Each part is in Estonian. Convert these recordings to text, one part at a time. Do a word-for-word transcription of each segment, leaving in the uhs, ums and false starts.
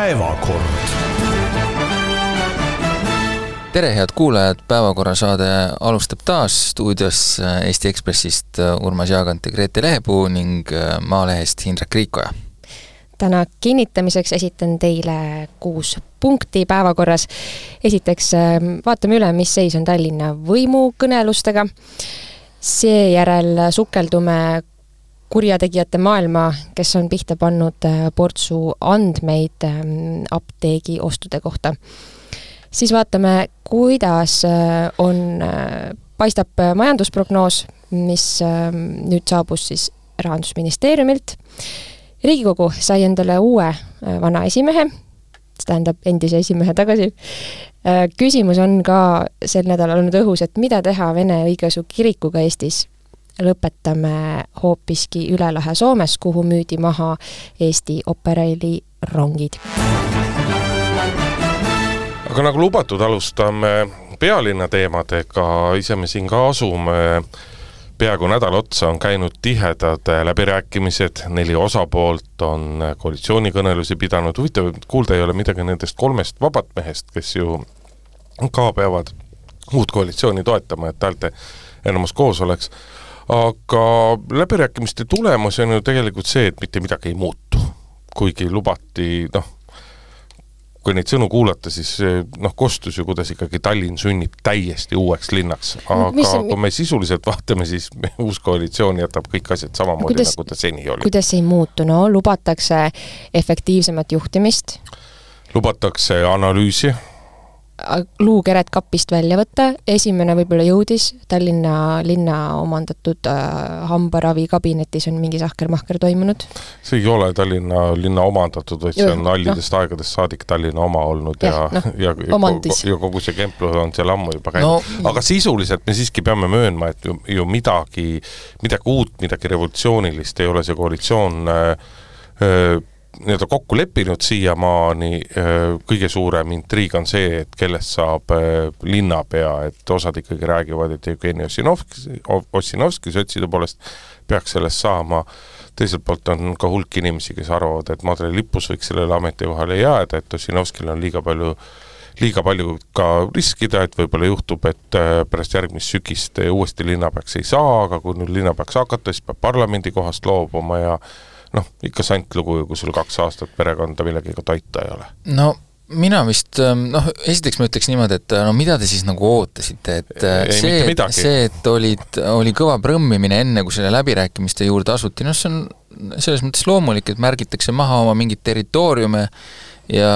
Päevakord. Tere, head kuulajad, Päevakorra saade alustab taas stuudios Eesti Ekspressist Urmas Jaagant ja Grete Lehepuu ning Maalehest Hindrek Riikoja. Täna kinnitamiseks esitan teile kuus punkti päevakorras. Esiteks vaatame üle, mis seis on Tallinna võimukõnelustega. Seejärel sukeldume kurjategijate maailma, kes on pihta pannud portsu andmeid apteegi ostude kohta. Siis vaatame, kuidas on, paistab majandusprognoos, mis nüüd saabus siis Rahandusministeeriumilt. Riigikogu sai endale uue vana esimehe, see tähendab endise esimehe tagasi. Küsimus on ka sel nädalal olnud õhus, et mida teha Vene õigeusu kirikuga Eestis. Lõpetame hoopiski üle lahe Soomes, kuhu müüdi maha Eesti Operaili rongid. Aga nagu lubatud, alustame pealinna teemadega, ise me siin ka asume. Peaaegu nädal otsa on käinud tihedad läbirääkimised, neli osapoolt on koalitsioonikõnelusi pidanud. Huvitav, kuulda ei ole midagi nendest kolmest vabat mehest, kes ju ka peavad uut koalitsiooni toetama, et häälte enamus koos oleks. Aga läbirääkimiste tulemus on ju tegelikult see, et mitte midagi ei muutu. Kuigi lubati, noh, kui neid sõnu kuulata, siis noh, kostus ju, kuidas ikkagi Tallinn sünnib täiesti uueks linnaks. Aga mis, kui me sisuliselt vaatame, siis uus koalitsioon jätab kõik asjad samamoodi, kuidas, nagu ta seni oli. Kuidas ei muutu? No, lubatakse efektiivsemat juhtimist. Lubatakse analüüsi. Luukeret kapist välja võtta. Esimene võib-olla jõudis. Tallinna linna omandatud äh, hambaravi kabinetis on mingi sahker-mahker toimunud. See ei ole Tallinna linna omandatud, vaid see on allidest no. aegadest saadik Tallinna oma olnud ja, ja, no, ja, ja, ja kogu see kemplu on seal ammu juba käinud. No. Aga sisuliselt me siiski peame möönma, et ju, ju midagi, midagi uut, midagi revolutsioonilist ei ole see koalitsioon äh, äh, nii-öelda kokku leppinud siiamaani. Kõige suurem intriig on see, et kellest saab linnapea, et osad ikkagi räägivad, et Jevgeni Ossinovski, Ossinovski sotside poolest peaks sellest saama. Teiselt poolt on ka hulk inimesi, kes arvavad, et Madre Lippus võiks sellele ametikohale jääda, et Ossinovskil on liiga palju, liiga palju ka riskida, et võib-olla juhtub, et pärast järgmist sükist uuesti linnapeaks ei saa, aga kui nüüd linnapeaks hakata, siis peab parlamendi kohast loobuma ja noh, ikka sant lugu, kui sul kaks aastat perekonda millegiga toita ei ole. No mina vist, noh, esiteks ma ütleks niimoodi, et no mida te siis nagu ootasite, et ei, see, see, et olid, oli kõva prõmmimine enne, kui selle läbirääkimiste juurde asuti, no see on selles mõttes loomulik, et märgitakse maha oma mingid territooriume ja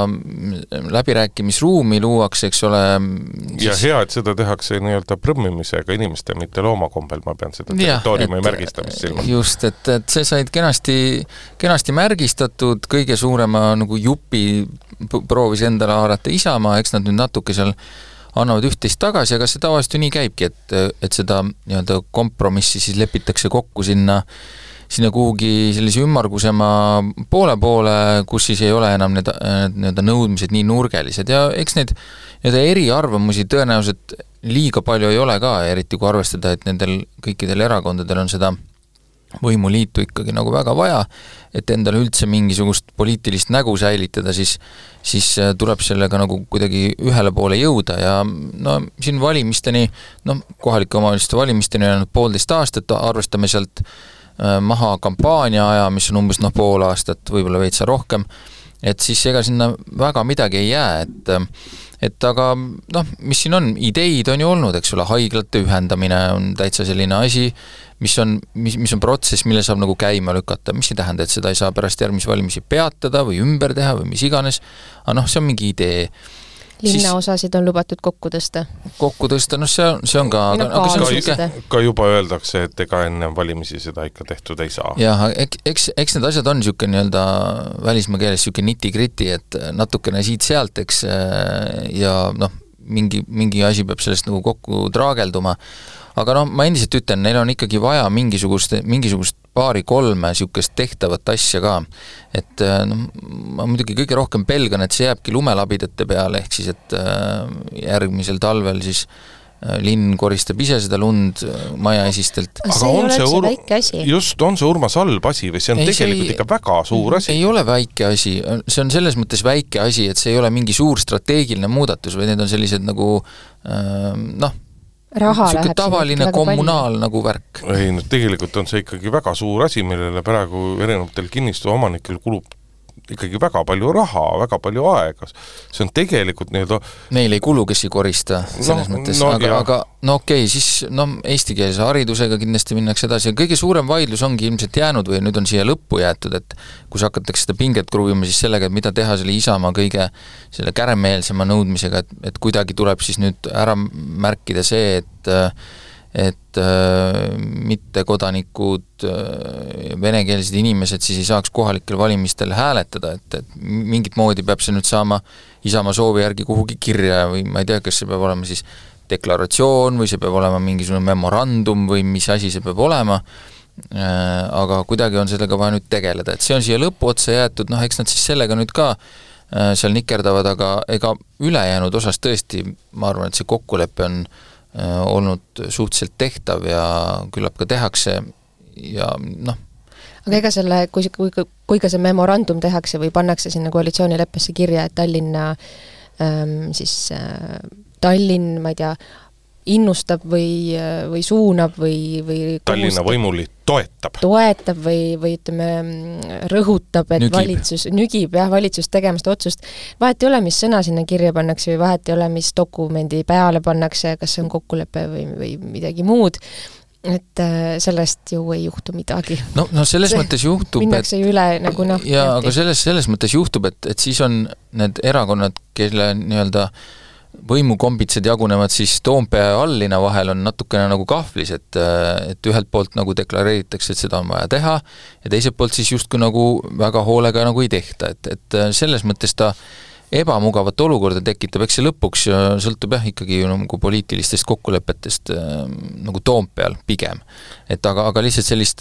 läbirääkimisruumi luuakse, eks ole. Ja siis hea, et seda tehakse nii-öelda prõmmimisega inimeste, mitte loomakombel, ma pean seda territooriumi märgistamist silma. Just, et, et see said kenasti, kenasti märgistatud, kõige suurema nagu jupi proovis endale haarata Isamaa, eks nad nüüd natuke seal annavad üht-teist tagasi, aga see tavaliselt ju nii käibki, et, et seda nii-öelda kompromissi siis lepitakse kokku sinna sinna kuhugi sellise ümmargusema poole poole, kus siis ei ole enam need, need nõudmised nii nurgelised ja eks neid, need eriarvamusi tõenäoliselt liiga palju ei ole ka, eriti kui arvestada, et nendel kõikidel erakondadel on seda võimuliitu ikkagi nagu väga vaja, et endale üldse mingisugust poliitilist nägu säilitada, siis, siis tuleb sellega nagu kuidagi ühele poole jõuda ja no siin valimisteni, no kohalike omavalitsuste valimisteni on poolteist aastat, arvestame sealt maha kampaania aja, mis on umbes noh pool aastat, võib-olla veitsa rohkem, et siis ega sinna väga midagi ei jää, et, et aga noh, mis siin on, ideid on ju olnud, eks ole, haiglate ühendamine on täitsa selline asi, mis on, mis, mis on protsess, mille saab nagu käima lükata, mis ei tähenda, et seda ei saa pärast järgmisi valimisi peatada või ümber teha või mis iganes, aga noh, see on mingi idee. Linnaosasid on lubatud kokku tõsta. Kokku tõsta, no see, see on ka... Aga, aga see on ka, ka juba öeldakse, et ega enne valimisi seda ikka tehtud ei saa. Jah, eks, eks need asjad on niisugune nii-öelda välismaa keeles niisugune niti-griti, et natukene siit-sealt, eks, ja noh, mingi, mingi asi peab sellest nagu kokku traagelduma. Aga noh, ma endiselt ütlen, neil on ikkagi vaja mingisugust, mingisugust paari-kolme niisugust tehtavat asja ka. Et no, ma muidugi kõige rohkem pelgan, et see jääbki lumelabidate peale, ehk siis, et järgmisel talvel siis linn koristab ise seda lund majaesistelt. aga see on see, see ur... väike asi. Just, on see Urmas halb asi või see on ei, tegelikult see... ikka väga suur asi? Ei ole väike asi, see on selles mõttes väike asi, et see ei ole mingi suur strateegiline muudatus, või need on sellised nagu noh, niisugune tavaline kommunaal nagu värk. Ei, no tegelikult on see ikkagi väga suur asi, millele praegu erinevatel kinnistu omanikel kulub ikkagi väga palju raha, väga palju aega. See on tegelikult nii-öelda... Neil ei kulu, kes ei korista selles no, mõttes, no, aga, aga no okei, okay, siis no, eestikeelse haridusega kindlasti minnakse edasi ja kõige suurem vaidlus ongi ilmselt jäänud või nüüd on siia lõppu jäetud, et kus hakatakse seda pinget kruvima siis sellega, et mida teha selle Isamaa kõige selle käremeelsema nõudmisega, et, et kuidagi tuleb siis nüüd ära märkida see, et et äh, mittekodanikud äh, venekeelsed inimesed siis ei saaks kohalikel valimistel hääletada, et, et mingit moodi peab see nüüd saama Isamaa soovi järgi kuhugi kirja või ma ei tea, kas see peab olema siis deklaratsioon või see peab olema mingisugune memorandum või mis asi see peab olema, äh, aga kuidagi on sellega vaja nüüd tegeleda, et see on siia lõpu otsa jäetud, noh eks nad siis sellega nüüd ka äh, seal nikerdavad, aga ega ülejäänud osas tõesti, ma arvan, et see kokkulepe on olnud suhteliselt tehtav ja küllap ka tehakse ja noh. Aga ega selle, kui, kui, kui ka see memorandum tehakse või pannakse sinna koalitsioonileppesse kirja, et Tallinna ähm, siis äh, Tallinn, ma ei tea, innustab või, või suunab või, või Tallinna võimuli toetab. Toetab või, või ütleme, rõhutab, et nügib. valitsus, nügib jah, valitsus tegemast otsust. Vahet ei ole, mis sõna sinna kirja pannakse või vahet ei ole, mis dokumendi peale pannakse, kas see on kokkulepe või, või midagi muud. Et sellest ju ei juhtu midagi. No, no selles see, mõttes juhtub, minnakse et... üle nagu noh... Ja, aga selles, selles mõttes juhtub, et, et siis on need erakonnad, kelle nii-öelda võimukombitsed jagunevad siis Toompea ja Allina vahel on natukene nagu kahvlis, et, et ühelt poolt nagu deklareeritakse, et seda on vaja teha ja teiselt poolt siis justkui nagu väga hoolega nagu ei tehta, et, et selles mõttes ta ebamugavat olukorda tekitab, eks see lõpuks sõltub jah ikkagi nagu poliitilistest kokkulepetest nagu Toompeal pigem. Et aga, aga lihtsalt sellist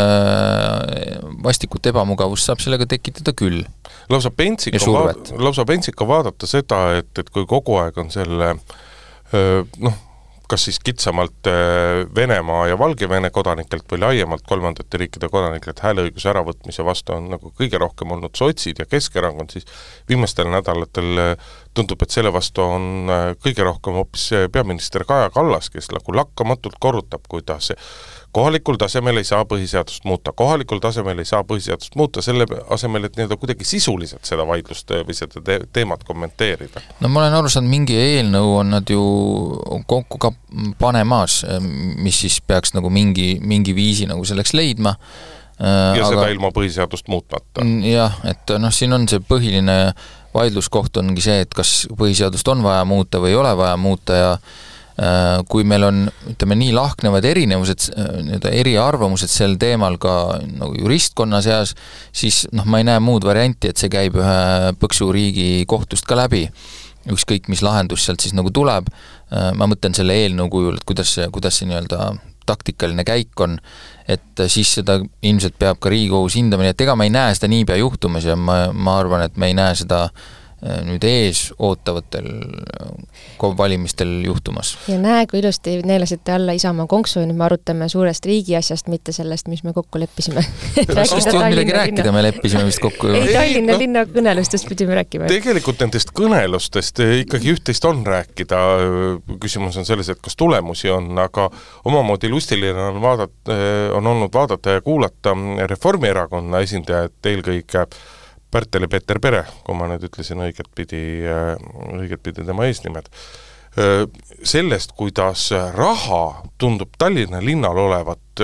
vastikut ebamugavust saab sellega tekitada küll. Lausa pentsik on, vaad, lausa pentsik on vaadata seda, et, et kui kogu aeg on selle noh, kas siis kitsamalt Venemaa ja Valgevene kodanikelt või laiemalt kolmandate riikide kodanikelt hääleõiguse äravõtmise vastu on nagu kõige rohkem olnud sotsid ja Keskerakond, siis viimastel nädalatel tundub, et selle vastu on kõige rohkem hoopis peaminister Kaja Kallas, kes nagu lakkamatult korrutab, kuidas kohalikul tasemel ei saa põhiseadust muuta, kohalikul tasemel ei saa põhiseadust muuta, selle asemel, et nii-öelda kuidagi sisuliselt seda vaidlust või seda te teemat kommenteerida. No ma olen aru saanud, mingi eelnõu on nad ju kokku ka panemas, mis siis peaks nagu mingi, mingi viisi nagu selleks leidma. Ja aga, seda ilma põhiseadust muutmata. Jah, et noh, siin on see põhiline vaidluskoht ongi see, et kas põhiseadust on vaja muuta või ei ole vaja muuta ja kui meil on, ütleme, nii lahknevad erinevused, eriarvamused sel teemal ka nagu juristkonna seas, siis noh, ma ei näe muud varianti, et see käib ühe põksu riigi kohtust ka läbi. Ükskõik, mis lahendus sealt siis nagu tuleb. Ma mõtlen selle eelnõu kujul, et kuidas see, kuidas see nii-öelda taktikaline käik on, et siis seda ilmselt peab ka Riigikogus hindamine, et ega ma ei näe seda niipea juhtumas ja ma, ma arvan, et me ei näe seda nüüd ees ootavatel valimistel juhtumas. Ja näe, kui ilusti neelasite alla Isamaa konksu ja nüüd me arutame suurest riigi asjast, mitte sellest, mis me kokku leppisime. Sellest ei olnud midagi rääkida, me leppisime vist kokku. Ei, Tallinna linna kõnelustest pidime rääkima. Tegelikult nendest kõnelustest ikkagi üht-teist on rääkida. Küsimus on selles, et kas tulemusi on, aga omamoodi lustiline on, vaadata, on olnud vaadata ja kuulata Reformierakonna esindajat eelkõige Pärtel ja Peeter Pere, kui ma nüüd ütlesin õiget pidi, õiget pidi tema eesnimed. Sellest, kuidas raha tundub Tallinna linnal olevat,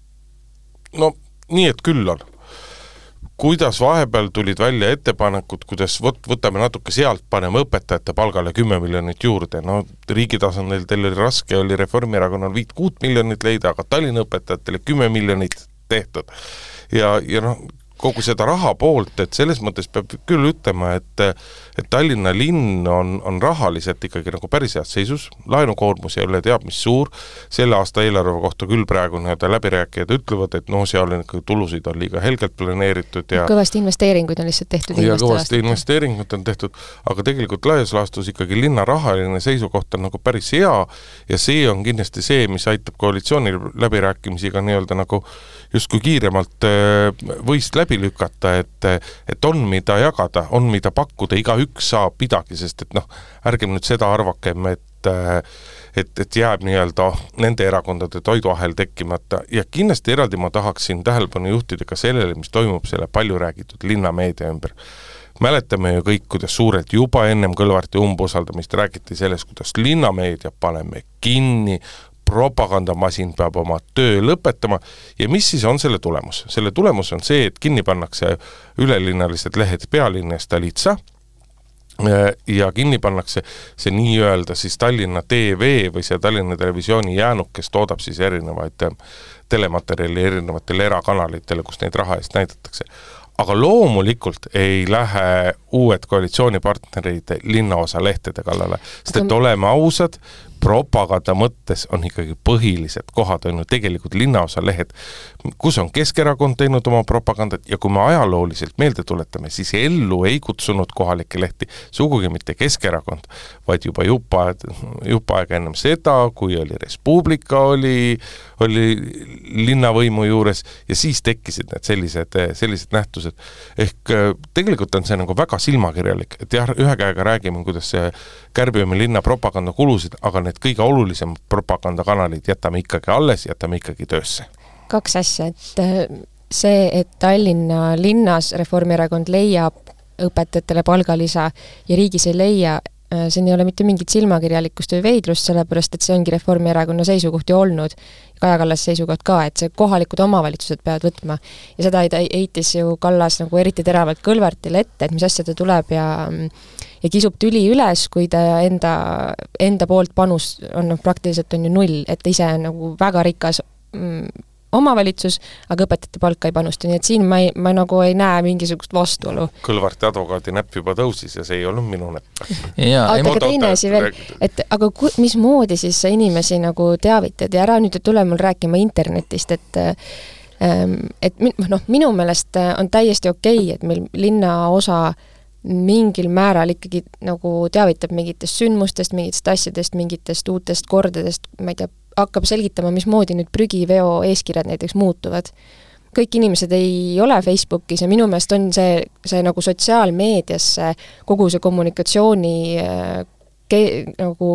no nii, et küll on. Kuidas vahepeal tulid välja ettepanekud, kuidas võt, võtame natuke sealt, paneme õpetajate palgale kümme miljonit juurde. No riigi tasandil teil oli raske, oli Reformierakonnal viit kuut miljonit leida, aga Tallinna õpetajatele kümme miljonit tehtud. Ja, ja noh, kogu seda raha poolt, et selles mõttes peab küll ütlema, et, et Tallinna linn on, on rahaliselt ikkagi nagu päris head seisus, laenukoormus ei ole teab mis suur, selle aasta eelarve kohta küll praegu nii-öelda läbirääkijad ütlevad, et no seal on ikkagi tulusid on liiga helgelt planeeritud ja kõvasti investeeringuid on lihtsalt tehtud ja kõvasti investeeringuid on tehtud, aga tegelikult laias laastus ikkagi linna rahaline seisukoht on nagu päris hea ja see on kindlasti see, mis aitab koalitsiooni läbirääkimisiga nii-öelda nagu justkui kiiremalt võist läbi lükata, et, et on mida jagada, on mida pakkuda, igaüks saab midagi, sest et noh, ärgem nüüd seda arvakem, et, et, et jääb nii-öelda nende erakondade toiduahel tekkimata ja kindlasti eraldi ma tahaksin tähelepanu juhtida ka sellele, mis toimub selle palju räägitud linnameedia ümber. Mäletame ju kõik, kuidas suurelt juba ennem Kõlvarti umbusaldamist räägiti sellest, kuidas linnameedia paneme kinni, propagandamasin peab oma töö lõpetama ja mis siis on selle tulemus? Selle tulemus on see, et kinni pannakse ülelinnalised lehed Pealinn ja Stolitsa ja kinni pannakse see nii-öelda siis Tallinna T V või see Tallinna Televisiooni jäänuk, kes toodab siis erinevaid telematerjali erinevatele erakanalitele, kus neid raha eest näidatakse. Aga loomulikult ei lähe uued koalitsioonipartnerid linnaosa lehtede kallale, sest et oleme ausad, propaganda mõttes on ikkagi põhilised kohad, on ju tegelikult linnaosa lehed, kus on Keskerakond teinud oma propagandat ja kui me ajalooliselt meelde tuletame, siis ellu ei kutsunud kohalikke lehti, sugugi mitte Keskerakond, vaid juba jupa, jupa aega ennem seda, kui oli Respublika, oli, oli linnavõimu juures ja siis tekkisid need sellised, sellised nähtused. Ehk tegelikult on see nagu väga silmakirjalik, et jah, ühe käega räägime, kuidas see kärbime linna propaganda kulusid, aga need kõige olulisem propagandakanalid jätame ikkagi alles, jätame ikkagi töösse. Kaks asja, et see, et Tallinna linnas Reformierakond leiab õpetajatele palgalisa ja riigis ei leia, siin ei ole mitte mingit silmakirjalikkust või veidrust, sellepärast, et see ongi Reformierakonna seisukohti olnud, Kaja Kallas seisukoht ka, et see kohalikud omavalitsused peavad võtma. Ja seda eitis ju Kallas nagu eriti teravalt Kõlvartile ette, et mis asja ta tuleb ja, ja kisub tüli üles, kui ta enda, enda poolt panus on praktiliselt on ju null, et ise on nagu väga rikas mm, omavalitsus, aga õpetajate palka ei panusta, nii et siin ma, ei, ma nagu ei näe mingisugust vastuolu. Kõlvarti advokaadi näpp juba tõusis ja see ei olnud minu näpp. aga teine asi veel, et aga ku, mismoodi siis inimesi nagu teavitad ja ära nüüd tule mul rääkima internetist, et et noh, minu meelest on täiesti okei, et meil linna osa mingil määral ikkagi nagu teavitab mingitest sündmustest, mingitest asjadest, mingitest uutest kordadest, ma ei tea, hakkab selgitama, mismoodi nüüd prügiveo eeskirjad näiteks muutuvad. Kõik inimesed ei ole Facebookis ja minu meelest on see, see nagu sotsiaalmeediasse kogu see kommunikatsiooni ke, nagu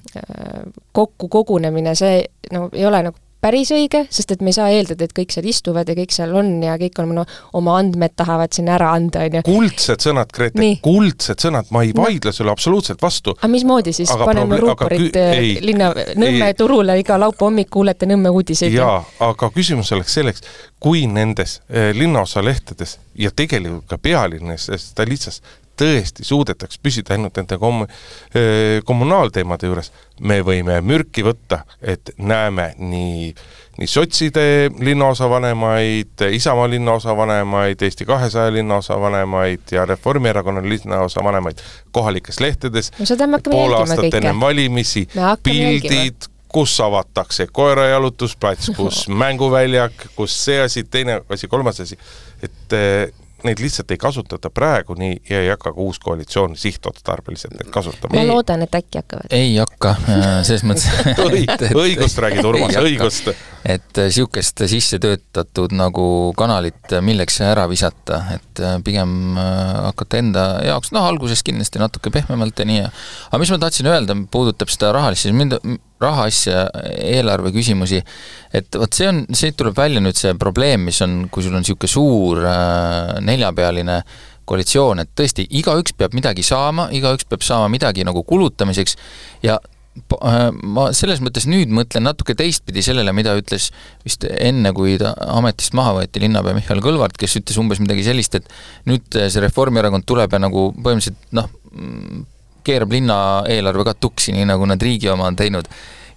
kokku kogunemine, see nagu, ei ole nagu päris õige, sest et me ei saa eeldada, et kõik seal istuvad ja kõik seal on ja kõik on no, oma andmed tahavad sinna ära anda. On ju. Kuldsed sõnad, Grete, kuldsed sõnad, ma ei vaidle no. sulle absoluutselt vastu. Aga mismoodi siis aga paneme ruuporit kü- linna Nõmme ei. Turule iga laupa hommik kuulete Nõmme uudiseid? Jaa, aga küsimus oleks selleks, kui nendes eh, linnaosa lehtedes ja tegelikult ka Pealinnas, ta lihtsalt tõesti suudetaks püsida ainult nende kom- kommunaalteemade juures, me võime mürki võtta, et näeme nii, nii sotside linnaosa vanemaid, Isamaa linnaosa vanemaid, Eesti kahesaja linnaosa vanemaid ja Reformierakonna linnaosa vanemaid kohalikes lehtedes, no, pool aastat enne valimisi, pildid, jälgima. Kus avatakse koerajalutusplats, kus mänguväljak, kus see asi, teine asi, kolmas asi, et neid lihtsalt ei kasutata praegu nii ja ei hakka ka uus koalitsioon sihtotstarbeliselt neid kasutama. Ma loodan, et äkki hakkavad. Ei hakka, selles mõttes. õigust räägid, Urmas, õigust. Et siukest sisse töötatud nagu kanalit milleks ära visata, et pigem hakata enda jaoks, noh, alguses kindlasti natuke pehmemalt ja nii. Aga mis ma tahtsin öelda, puudutab seda rahalist, siis mind raha asja, eelarve küsimusi, et võt see on, see tuleb välja nüüd see probleem, mis on, kui sul on siuke suur äh, neljapealine koalitsioon, et tõesti, igaüks peab midagi saama, igaüks peab saama midagi nagu kulutamiseks ja äh, ma selles mõttes nüüd mõtlen natuke teistpidi sellele, mida ütles vist enne, kui ta ametist maha võeti linnapea Michal Kõlvart, kes ütles umbes midagi sellist, et nüüd see Reformierakond tuleb ja nagu põhimõtteliselt, noh, keerab linna eelarve ka tuksi, nii nagu nad riigi oma on teinud. Ja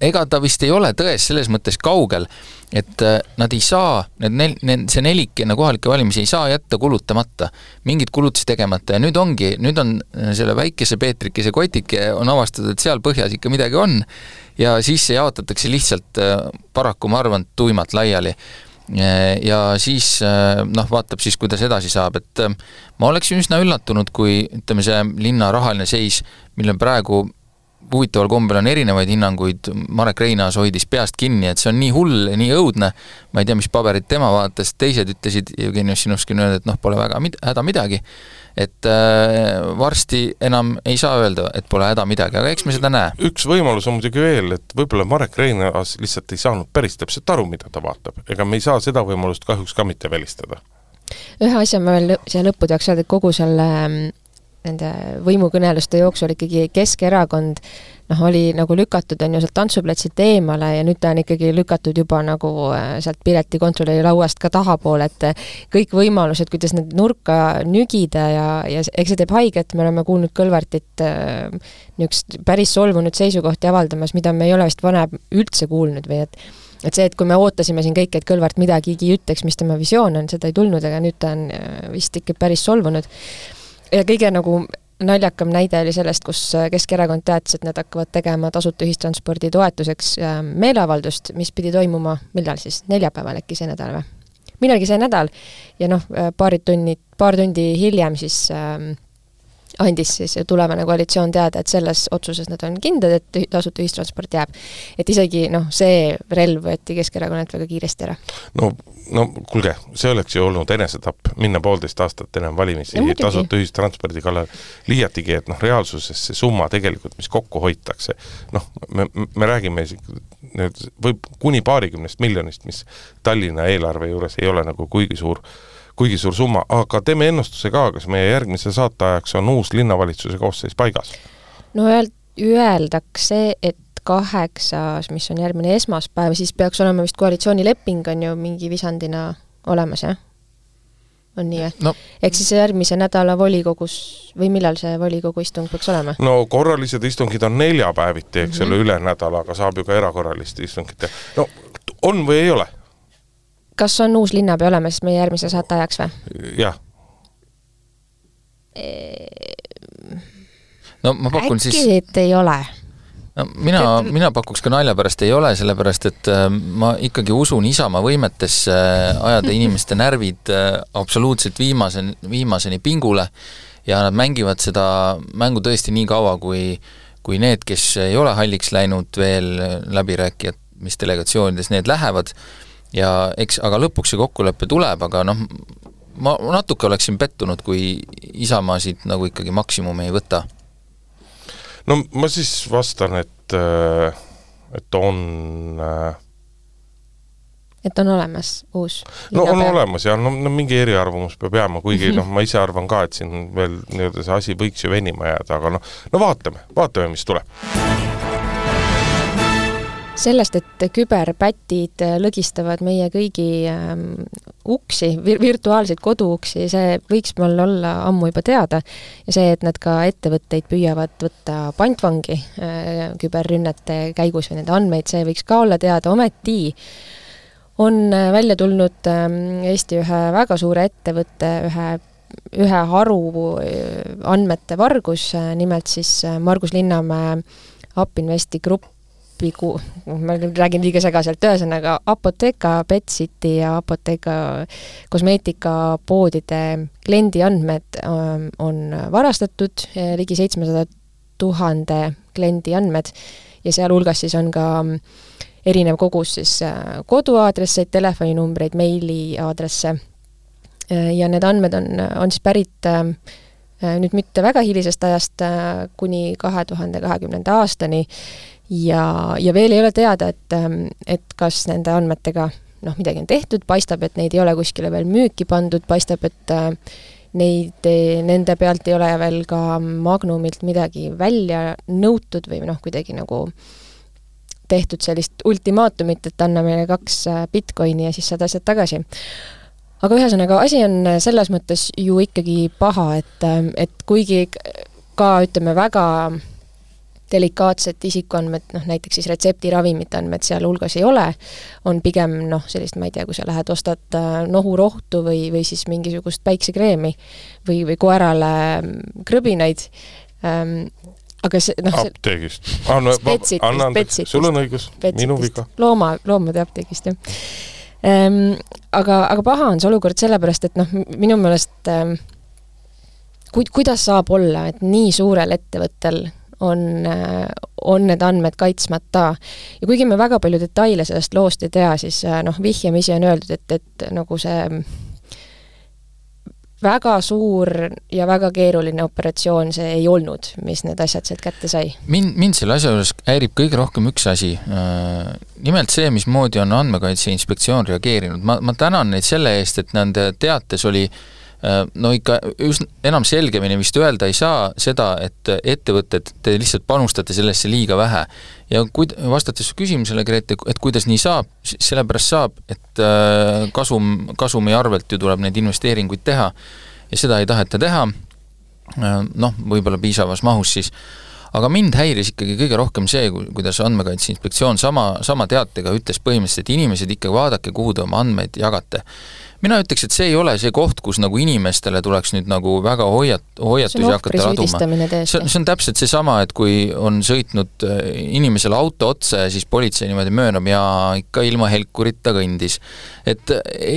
ega ta vist ei ole tões selles mõttes kaugel, et nad ei saa, need nel, need, see nelikene kohalike valimisi ei saa jätta kulutamata, mingid kulutusi tegemata ja nüüd ongi, nüüd on selle väikese Peetrikese kotike on avastatud, et seal põhjas ikka midagi on ja siis see jaotatakse lihtsalt paraku, ma arvan, tuimalt laiali. Ja siis noh, vaatab siis, kuidas edasi saab, et ma oleksin üsna üllatunud, kui ütleme see linna rahaline seis, mille praegu huvitaval kombel on erinevaid hinnanguid, Marek Reinaas hoidis peast kinni, et see on nii hull ja nii õudne, ma ei tea, mis paberid tema vaatas, teised ütlesid, Jevgeni Ossinovski on öelnud, et noh, pole väga mid- häda midagi, et äh, varsti enam ei saa öelda, et pole häda midagi, aga eks me seda näe. Üks võimalus on muidugi veel, et võib-olla Marek Reinaas lihtsalt ei saanud päris täpselt aru, mida ta vaatab, ega me ei saa seda võimalust kahjuks ka mitte välistada. Ühe asja ma veel siia lõppu teaks öelda, et kogu selle nende võimukõneluste jooksul ikkagi Keskerakond noh, oli nagu lükatud, on ju sealt tantsuplatsit eemale ja nüüd ta on ikkagi lükatud juba nagu sealt piletikontrolli lauast ka tahapoole, et kõik võimalused, kuidas need nurka nügida ja, ja eks see teeb haiget, me oleme kuulnud Kõlvartit niisugust päris solvunud seisukohti avaldamas, mida me ei ole vist vanem üldse kuulnud või et et see, et kui me ootasime siin kõik, et Kõlvart midagigi ütleks, mis tema visioon on, seda ei tulnud, aga nüüd ta on vist ikka päris solvunud. Ja kõige nagu naljakam näide oli sellest, kus Keskerakond teatas, et nad hakkavad tegema tasuta ühistranspordi toetuseks meeleavaldust, mis pidi toimuma, millal siis? Neljapäeval äkki see nädal või? Millalgi see nädal ja noh, paari tunni, paar tundi hiljem siis ähm, andis siis tulevane koalitsioon teada, et selles otsuses nad on kindlad, et tasuta ühistransport jääb. Et isegi noh, see relv võeti Keskerakonnalt väga kiiresti ära. No, no kulge, see oleks ju olnud enesetapp minna poolteist aastat ennem valimisi no, tasuta ühistranspordi kallal liiatigi, et noh, reaalsuses see summa tegelikult, mis kokku hoitakse, noh, me, me räägime nüüd võib kuni paarikümnest miljonist, mis Tallinna eelarve juures ei ole nagu kuigi suur kuigi suur summa, aga teeme ennustuse ka, kas meie järgmise saateajaks on uus linnavalitsuse koosseis paigas? No öeldakse, et kaheksas, mis on järgmine esmaspäev, siis peaks olema vist koalitsioonileping on ju mingi visandina olemas, jah? On nii, jah? No. Ehk siis järgmise nädala volikogus, või millal see volikogu istung peaks olema? No korralised istungid on neljapäeviti, eks selle mm -hmm. üle nädala, aga saab ju ka erakorralist istungit. No on või ei ole? Kas on uus linnapea olemas meie järgmise saate ajaks või? Jah. No ma pakun äkki, siis... Äkki, et ei ole. No, mina, et... mina pakuks ka nalja pärast ei ole, sellepärast, et ma ikkagi usun Isamaa võimetesse ajada inimeste närvid absoluutselt viimasen, viimaseni pingule ja nad mängivad seda mängu tõesti nii kaua, kui, kui need, kes ei ole halliks läinud veel läbirääkijad, mis delegatsioonides need lähevad, ja eks, aga lõpuks see kokkuleppe tuleb, aga noh, ma natuke oleksin pettunud, kui Isamaa siit nagu ikkagi maksimumi ei võta. No ma siis vastan, et, et on... Et on olemas uus No on peab. olemas ja no, no mingi eriarvamus peab jääma, kuigi noh, ma ise arvan ka, et siin veel nii-öelda see asi võiks ju venima jääda, aga noh, no vaatame, vaatame, mis tuleb. Sellest, et küberpätid lõgistavad meie kõigi ähm, uksi, vir- virtuaalseid koduuksi, see võiks meil olla ammu juba teada. Ja see, et nad ka ettevõtteid püüavad võtta pantvangi äh, küberrünnete käigus või nende andmeid, see võiks ka olla teada. Ometi on välja tulnud ähm, Eesti ühe väga suure ettevõtte, ühe, ühe haru andmete vargus, nimelt siis Margus Linnamäe Upinvesti grupp, ma räägin liiga segaselt, ühesõnaga Apotheka, Petsiti ja Apotheka kosmeetikapoodide kliendi andmed on varastatud, ligi seitsmesada tuhande kliendi andmed ja seal hulgas siis on ka erinev kogus siis koduaadresseid, telefoninumbreid, meiliaadresse ja need andmed on, on siis pärit nüüd mitte väga hilisest ajast kuni kahe tuhande kahekümnenda aastani ja, ja veel ei ole teada, et, et kas nende andmetega noh, midagi on tehtud, paistab, et neid ei ole kuskile veel müüki pandud, paistab, et neid, nende pealt ei ole veel ka Magnumilt midagi välja nõutud või noh, kuidagi nagu tehtud sellist ultimaatumit, et anna meile kaks bitcoini ja siis saad asjad tagasi. Aga ühesõnaga, asi on selles mõttes ju ikkagi paha, et, et kuigi ka ütleme väga delikaatset isikuandmed, noh näiteks siis retseptiravimite andmed seal hulgas ei ole, on pigem noh, sellist, ma ei tea, kui sa lähed ostad nohurohtu või, või siis mingisugust päiksekreemi või, või koerale krõbinaid, ähm, aga see, noh, apteegist. Anna, spetsit, anna andeks, sul on õigus, minu viga. Looma, loomade apteegist, jah. Ähm, aga, aga paha on see olukord sellepärast, et noh, minu meelest ähm, ku, kuidas saab olla, et nii suurel ettevõttel on, on need andmed kaitsmata. Ja kuigi me väga palju detaile sellest loost ei tea, siis noh, vihjamisi on öeldud, et, et nagu see väga suur ja väga keeruline operatsioon see ei olnud, mis need asjad sealt kätte sai. Mind, mind selle asja juures häirib kõige rohkem üks asi. Nimelt see, mismoodi on Andmekaitse Inspektsioon reageerinud. Ma, ma tänan neid selle eest, et nende teates oli no ikka just enam selgemini vist öelda ei saa seda, et ettevõtted, te lihtsalt panustate sellesse liiga vähe. Ja kui vastates küsimusele, Grete, et kuidas nii saab, sellepärast saab, et kasum, kasumi arvelt ju tuleb neid investeeringuid teha ja seda ei taheta teha, noh, võib-olla piisavas mahus siis. Aga mind häiris ikkagi kõige rohkem see, kuidas Andmekaitse Inspektsioon sama, sama teatega ütles põhimõtteliselt, et inimesed ikka vaadake, kuhu te oma andmeid jagate. Mina ütleks, et see ei ole see koht, kus nagu inimestele tuleks nüüd nagu väga hoiat, hoiatusi hakata laduma. See, see on täpselt see sama, et kui on sõitnud inimesele auto otsa ja siis politsei niimoodi möönab ja ikka ilma helkurita kõndis. Et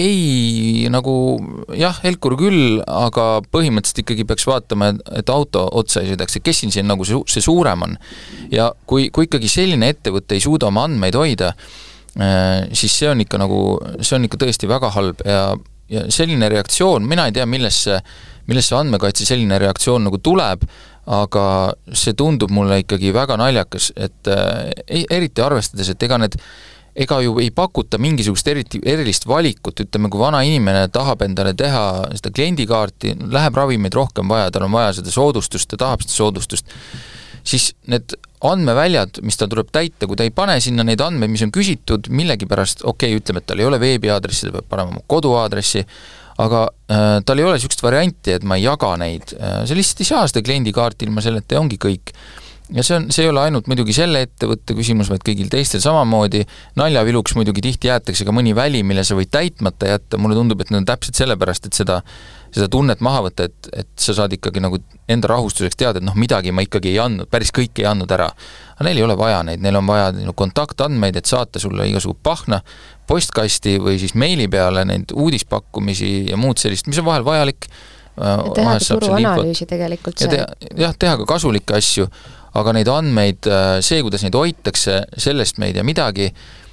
ei nagu, jah, helkur küll, aga põhimõtteliselt ikkagi peaks vaatama, et auto otsa ei sõidaks, et kes siin siin nagu see, see suurem on. Ja kui, kui ikkagi selline ettevõte ei suuda oma andmeid hoida, siis see on ikka nagu, see on ikka tõesti väga halb ja, ja selline reaktsioon, mina ei tea, millesse, millesse andmekaitse selline reaktsioon nagu tuleb, aga see tundub mulle ikkagi väga naljakas, et eriti arvestades, et ega need ega ju ei pakuta mingisugust eriti, erilist valikut, ütleme, kui vana inimene tahab endale teha seda kliendikaarti, läheb ravimeid rohkem vaja, tal on vaja seda soodustust, ta tahab seda soodustust, siis need andmeväljad, mis ta tuleb täita, kui ta ei pane sinna neid andmeid, mis on küsitud, millegi pärast, okei, okay, ütleme, et tal ei ole veebiaadressi, ta peab panema koduaadressi, aga äh, tal ei ole sellist varianti, et ma ei jaga neid. Äh, see lihtsalt ei saa seda kliendikaarti ilma selleta ja ongi kõik. Ja see, on, see ei ole ainult muidugi selle ettevõtte küsimus, vaid kõigil teistel samamoodi. Naljaviluks muidugi tihti jäetakse ka mõni väli, mille sa võid täitmata jätta. Mulle tundub, et need on täpselt sellepärast, et seda, seda tunnet maha võtta, et, et sa saad ikkagi nagu enda rahustuseks teada, et noh, midagi ma ikkagi ei andnud, päris kõik ei andnud ära. Aga neil ei ole vaja neid, neil on vaja kontaktandmeid, et saata sulle igasugu pahna postkasti või siis meili peale neid uudispakkumisi ja muud sellist, mis on vahel vajalik. Teha ka turuanalüüsi tegelikult see. Ja teha, jah, teha ka kasulikke asju, aga neid andmeid, see, kuidas neid hoitakse, sellest me ei tea midagi,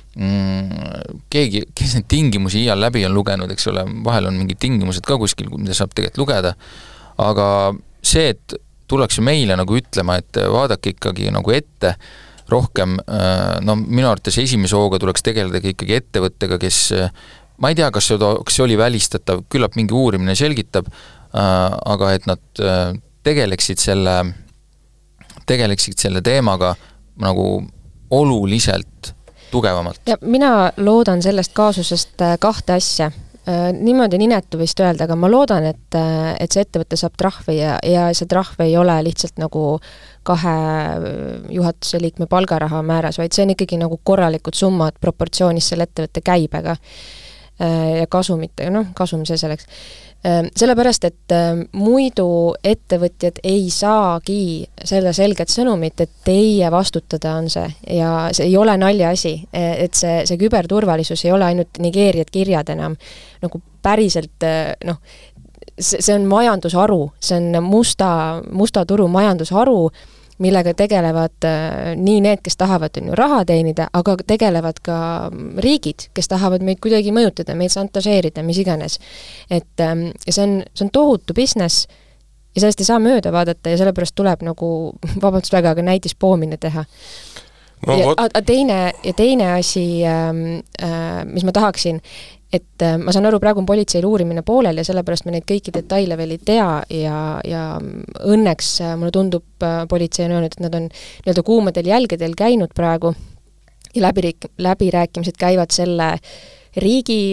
mm, keegi, kes neid tingimusi iial läbi on lugenud, eks ole, vahel on mingid tingimused ka kuskil, mida saab tegelikult lugeda, aga see, et tullakse meile nagu ütlema, et vaadake ikkagi nagu ette rohkem, no minu arvates esimese hooga tuleks tegeleda ikkagi ettevõttega, kes, ma ei tea, kas see, kas see oli välistatav, küllap mingi uurimine selgitab, aga et nad tegeleksid selle tegeleksid selle teemaga nagu oluliselt tugevamalt. Ja mina loodan sellest kaasusest kahte asja. Niimoodi on inetu vist öelda, aga ma loodan, et, et see ettevõte saab trahvi ja, ja see trahv ei ole lihtsalt nagu kahe juhatuse liikme palgaraha määras, vaid see on ikkagi nagu korralikud summad proportsioonis selle ettevõtte käibega ja kasumite, noh, kasum see selleks. Sellepärast, et muidu ettevõtjad ei saagi selle selget sõnumit, et teie vastutada on see ja see ei ole nalja asi, et see, see küberturvalisus ei ole ainult Nigeeriad kirjad enam, nagu päriselt, noh, see, see on majandusharu, see on musta, musta turu majandusharu, millega tegelevad nii need, kes tahavad on ju raha teenida, aga tegelevad ka riigid, kes tahavad meid kuidagi mõjutada, meid šantažeerida, mis iganes. Et see on, see on tohutu business ja sellest ei saa mööda vaadata ja sellepärast tuleb nagu, vabandust väga, aga näitis poomine teha. No, ja, a, teine, ja teine asi, äh, mis ma tahaksin, et ma saan aru, praegu on politseil uurimine poolel ja sellepärast me neid kõiki detaile veel ei tea ja, ja õnneks mulle tundub, politsei on öelnud, et nad on nii-öelda kuumadel jälgedel käinud praegu ja läbiriik, läbirääkimised käivad selle riigi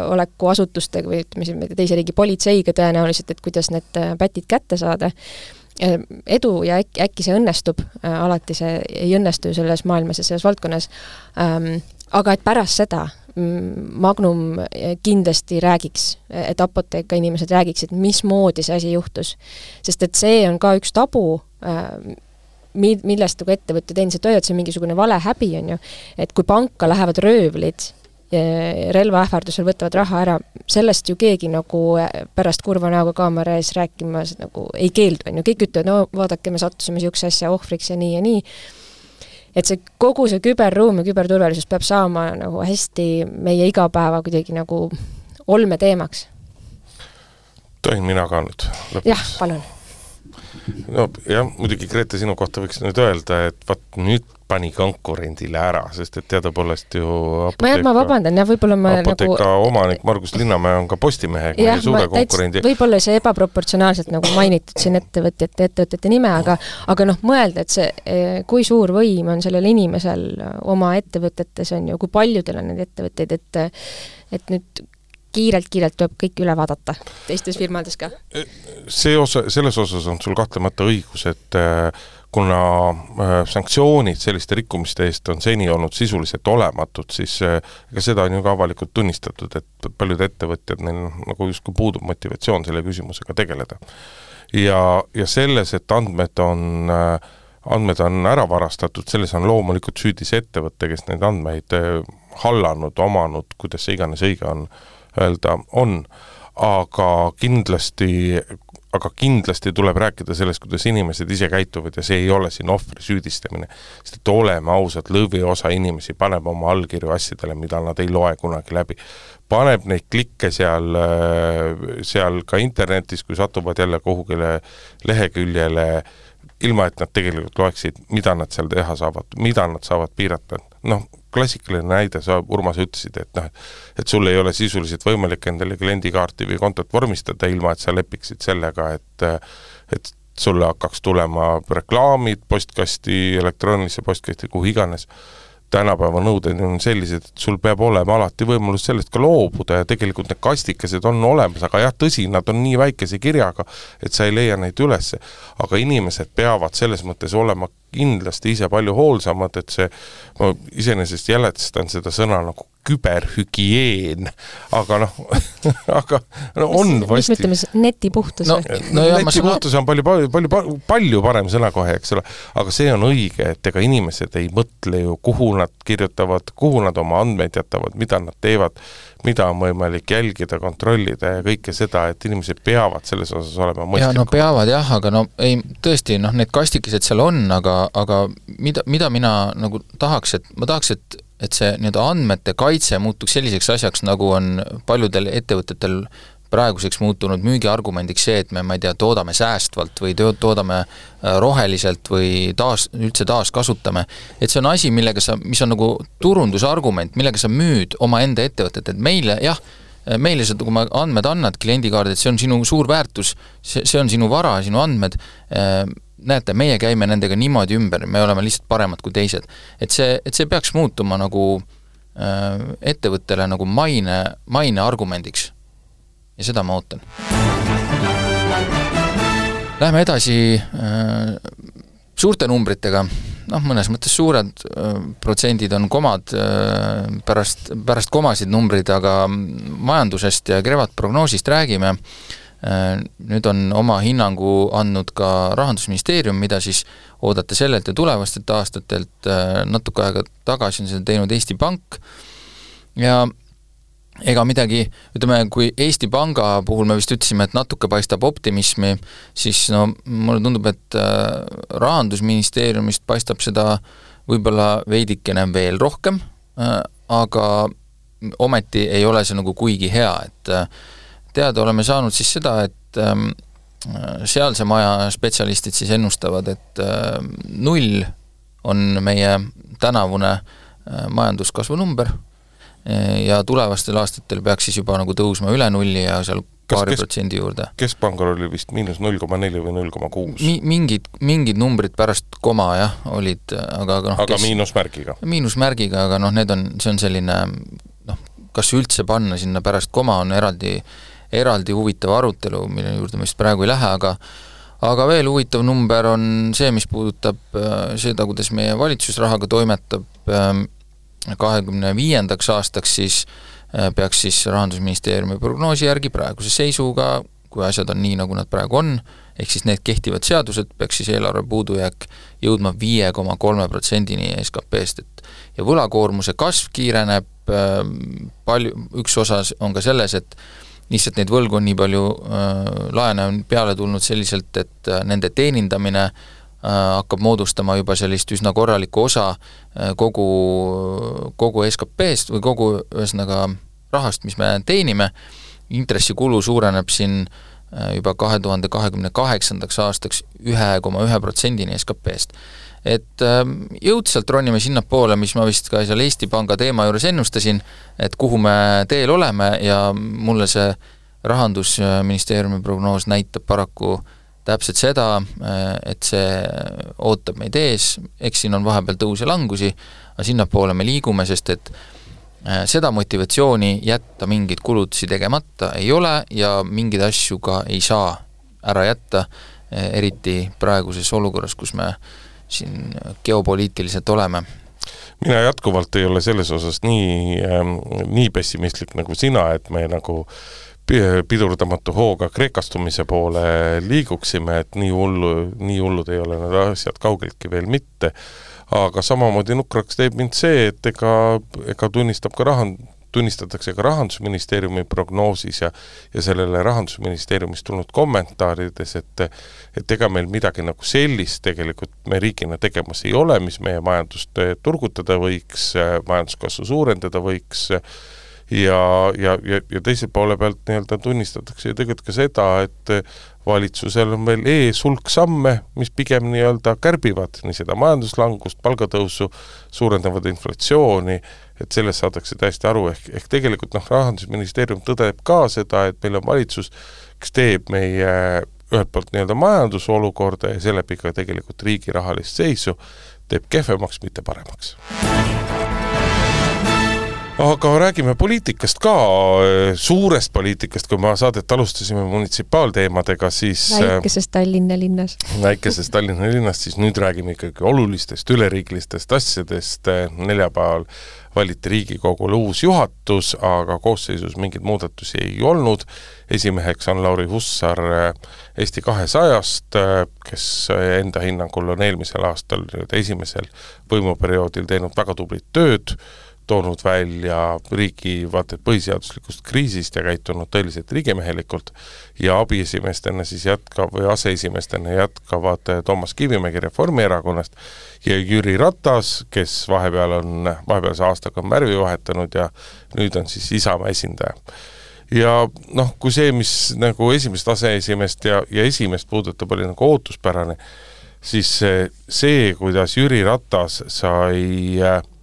julgeolekuasutustega või ütleme, teise riigi politseiga tõenäoliselt, et kuidas need pätid kätte saada. edu ja äkki, äkki see õnnestub, alati see ei õnnestu selles maailmas ja selles valdkonnas, aga et pärast seda Magnum kindlasti räägiks, et apoteeka inimesed räägiksid, mismoodi see asi juhtus. Sest et see on ka üks tabu, millest nagu ettevõtted endiselt hoiavad, see on mingisugune vale häbi, on ju, et kui panka lähevad röövlid, relva ähvardusel võtavad raha ära, sellest ju keegi nagu pärast kurva näoga kaamera ees rääkimas nagu ei keeldu, on ju, kõik ütlevad, no vaadake, me sattusime siukse asja ohvriks ja nii ja nii. Et see kogu see küberruum ja küberturvalisus peab saama nagu hästi meie igapäeva kuidagi nagu olme teemaks. Tohin mina ka nüüd lõpuks? Jah, palun. No jah, muidugi Grete sinu kohta võiks nüüd öelda, et vaat nüüd pani konkurendile ära, sest et teadupoolest ju apoteeka, ma, ma vabandan, ja võib-olla ma apoteeka nagu... omanik Margus Linnamäe on ka Postimehega ja suure konkurendi. Võib-olla see ebaproportsionaalselt nagu mainitud siin ettevõtjate, ettevõtjate nime, aga, aga noh, mõelda, et see, kui suur võim on sellel inimesel oma ettevõtetes on ju, kui paljudel on need ettevõtteid, et, et nüüd kiirelt-kiirelt tuleb kõik üle vaadata teistes firmades ka. See osa, selles osas on sul kahtlemata õigus, et kuna sanktsioonid selliste rikkumiste eest on seni olnud sisuliselt olematud, siis ega seda on ju ka avalikult tunnistatud, et paljud ettevõtjad, neil nagu justkui puudub motivatsioon selle küsimusega tegeleda. Ja, ja selles, et andmed on, andmed on ära varastatud, selles on loomulikult süüdis ettevõtte, kes neid andmeid hallanud, omanud, kuidas see iganes õige on öelda, on. Aga kindlasti aga kindlasti tuleb rääkida sellest, kuidas inimesed ise käituvad ja see ei ole siin ohvri süüdistamine, sest et oleme ausad, lõvi osa inimesi paneb oma allkirju asjadele, mida nad ei loe kunagi läbi. Paneb neid klikke seal, seal ka internetis, kui satuvad jälle kuhugile leheküljele, ilma et nad tegelikult loeksid, mida nad seal teha saavad, mida nad saavad piirata. Noh, klassikaline näide, sa Urmas ütlesid, et, noh, et sul ei ole sisuliselt võimalik endale kliendikaarti või kontot vormistada, ilma et sa lepiksid sellega, et, et sulle hakkaks tulema reklaamid, postkasti, elektroonilise postkasti, kuhu iganes. Tänapäeva nõuded on sellised, et sul peab olema alati võimalus sellest ka loobuda ja tegelikult need kastikesed on olemas, aga jah, tõsi, nad on nii väikese kirjaga, et sa ei leia neid üles. Aga inimesed peavad selles mõttes olema kindlasti ise palju hoolsamad, et see, ma iseenesest jäletastan seda sõna nagu küberhügieen, aga noh, aga no on mis, vasti. Mis ütleme, netipuhtus? No, no netipuhtus on palju, palju, palju, palju parem sõna kohe, eks ole, aga see on õige, et ega inimesed ei mõtle ju, kuhu nad kirjutavad, kuhu nad oma andmeid jätavad, mida nad teevad, mida on võimalik jälgida, kontrollida ja kõike seda, et inimesed peavad selles osas olema mõistlikud. Ja no peavad jah, aga no ei, tõesti, noh, need kastikesed seal on, aga, aga mida, mida mina nagu tahaks, et ma tahaks, et et see nii-öelda andmete kaitse muutuks selliseks asjaks, nagu on paljudel ettevõtetel praeguseks muutunud müügiargumendiks see, et me, ma ei tea, toodame säästvalt või toodame roheliselt või taas, üldse taas kasutame. Et see on asi, millega sa, mis on nagu turundusargument, millega sa müüd oma enda ettevõtet, et meile, jah, meile sa, kui ma andmed annad kliendikaardid, see on sinu suur väärtus, see, see on sinu vara, sinu andmed, näete, meie käime nendega niimoodi ümber, me oleme lihtsalt paremad kui teised. Et see, et see peaks muutuma nagu äh, ettevõttele nagu maine, maine argumendiks. Ja seda ma ootan. Lähme edasi äh, suurte numbritega. Noh, mõnes mõttes suured äh, protsendid on komad, äh, pärast, pärast komasid numbrid, aga majandusest ja kevadprognoosist räägime. Nüüd on oma hinnangu andnud ka Rahandusministeerium, mida siis oodate sellelt ja tulevastelt aastatelt, natuke aega tagasi on seda teinud Eesti Pank ja ega midagi, ütleme, kui Eesti Panga puhul me vist ütlesime, et natuke paistab optimismi, siis no mulle tundub, et Rahandusministeeriumist paistab seda võib-olla veidikene veel rohkem, aga ometi ei ole see nagu kuigi hea, et teada oleme saanud siis seda, et ähm, sealse maja spetsialistid siis ennustavad, et äh, null on meie tänavune äh, majanduskasvu number e, ja tulevastel aastatel peaks siis juba nagu tõusma üle nulli ja seal paari kes, protsendi juurde. Keskpangal oli vist miinus null koma neli või null koma kuus? Mi, mingid, mingid numbrid pärast koma, jah, olid, aga noh, aga kes, miinusmärgiga? Miinusmärgiga, aga noh, need on, see on selline, noh, kas üldse panna sinna pärast koma on eraldi eraldi huvitav arutelu, mille juurde me vist praegu ei lähe, aga aga veel huvitav number on see, mis puudutab seda, kuidas meie valitsusrahaga toimetab kahekümne viiendaks aastaks, siis peaks siis Rahandusministeeriumi prognoosi järgi praeguse seisuga, kui asjad on nii, nagu nad praegu on, ehk siis need kehtivad seadused, peaks siis eelarve puudujääk jõudma viie koma kolme protsendini S K P-st, et ja võlakoormuse kasv kiireneb, palju, üks osa on ka selles, et lihtsalt neid võlgu on nii palju äh, laene on peale tulnud selliselt, et äh, nende teenindamine äh, hakkab moodustama juba sellist üsna korralikku osa äh, kogu, kogu S K P-st või kogu ühesõnaga rahast, mis me teenime. Intressikulu suureneb siin äh, juba kahe tuhande kahekümne kaheksandaks aastaks ühe koma ühe protsendini S K P-st. Et äh, jõudselt ronime sinna poole, mis ma vist ka seal Eesti Panga teema juures ennustasin, et kuhu me teel oleme ja mulle see Rahandusministeeriumi prognoos näitab paraku täpselt seda, et see ootab meid ees, eks siin on vahepeal tõus ja langusi, aga sinna poole me liigume, sest et seda motivatsiooni jätta mingeid kulutusi tegemata ei ole ja mingeid asju ka ei saa ära jätta, eriti praeguses olukorras, kus me siin geopoliitiliselt oleme. Mina jätkuvalt ei ole selles osas nii, ähm, nii pessimistlik nagu sina, et me nagu pidurdamatu hooga kreekastumise poole liiguksime, et nii hullu, nii hullud ei ole need asjad kaugeltki veel mitte. Aga samamoodi nukraks teeb mind see, et ega, ega tunnistab ka rahand, tunnistatakse ka Rahandusministeeriumi prognoosis ja, ja sellele Rahandusministeeriumist tulnud kommentaarides, et, et ega meil midagi nagu sellist tegelikult me riigina tegemas ei ole, mis meie majandust turgutada võiks, majanduskasvu suurendada võiks ja, ja, ja, ja teise poole pealt nii-öelda tunnistatakse ju tegelikult ka seda, et valitsusel on veel ees hulk samme, mis pigem nii-öelda kärbivad nii seda majanduslangust, palgatõusu, suurendavad inflatsiooni, et sellest saadakse täiesti aru, ehk, ehk tegelikult noh, Rahandusministeerium tõdeb ka seda, et meil on valitsus, kes teeb meie ühelt poolt nii-öelda majandusolukorda ja selle pika tegelikult riigi rahalist seisu, teeb kehvemaks, mitte paremaks. Aga räägime poliitikast ka, suurest poliitikast, kui ma saadet alustasime munitsipaalteemadega, siis... Väikesest Tallinna linnas. Väikesest Tallinna linnas, siis nüüd räägime ikkagi olulistest, üleriiklistest asjadest. Neljapäeval valiti Riigikogule uus juhatus, aga koosseisus mingid muudatusi ei olnud. Esimeheks on Lauri Hussar Eesti kahesajast, kes enda hinnangul on eelmisel aastal esimesel võimuperioodil teinud väga tublit tööd, toonud välja riigi vaated põhiseaduslikust kriisist ja käitunud tõeliselt riigimehelikult ja abiesimestena siis jätkab või aseesimestena jätkavad Toomas Kivimägi Reformierakonnast ja Jüri Ratas, kes vahepeal on, vahepealse aastaga on märvi vahetanud ja nüüd on siis Isamaa esindaja. Ja noh, kui see, mis nagu esimest aseesimest ja, ja esimest puudutab, oli nagu ootuspärane, siis see, kuidas Jüri Ratas sai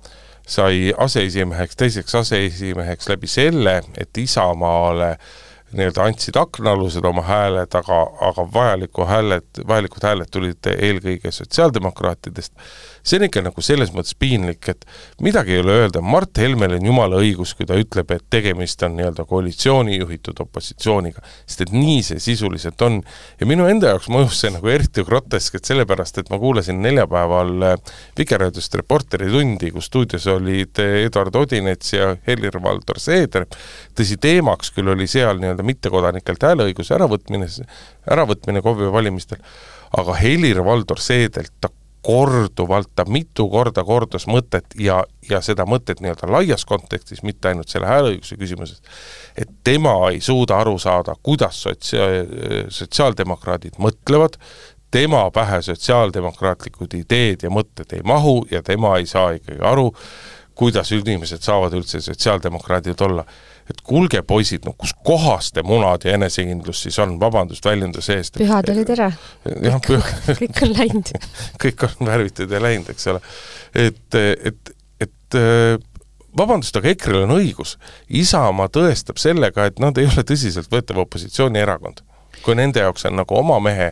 sai aseesimeheks, teiseks aseesimeheks läbi selle, et Isamaale nii-öelda andsid aknalused oma hääled, aga, aga vajaliku hääled, vajalikud hääled tulid eelkõige sotsiaaldemokraatidest. See on ikka nagu selles mõttes piinlik, et midagi ei ole öelda. Mart Helmel on jumala õigus, kui ta ütleb, et tegemist on nii-öelda koalitsiooni juhitud opositsiooniga, sest et nii see sisuliselt on. Ja minu enda jaoks mõjus see nagu eriti grotesk, et sellepärast, et ma kuulasin neljapäeval Vikerraadiost Reporteri tundi, kus stuudios olid Eduard Odinets ja Helir-Valdor Seeder. Tõsi, teemaks küll oli seal nii-öelda mittekodanikelt hääleõiguse äravõtmine, äravõtmine K O V-i valimistel, aga Helir-Valdor Seedelt ta korduvalt, ta mitu korda kordas mõtet ja, ja seda mõtet nii-öelda laias kontekstis, mitte ainult selle hääleõiguse küsimuses, et tema ei suuda aru saada, kuidas sotsia- sotsiaaldemokraadid mõtlevad, tema pähe sotsiaaldemokraatlikud ideed ja mõtted ei mahu ja tema ei saa ikkagi aru, kuidas inimesed saavad üldse sotsiaaldemokraadid olla. Et kuulge poisid, no kus kohas te munad ja enesekindlus siis on, vabandust väljenduse eest. Pühad olid ära. Jah, kõik, püh... kõik on läinud. kõik on värvitud ja läinud, eks ole. Et, et, et vabandust, aga EKRE on õigus. Isamaa tõestab sellega, et nad ei ole tõsiselt võetav opositsioonierakond. Kui nende jaoks on nagu oma mehe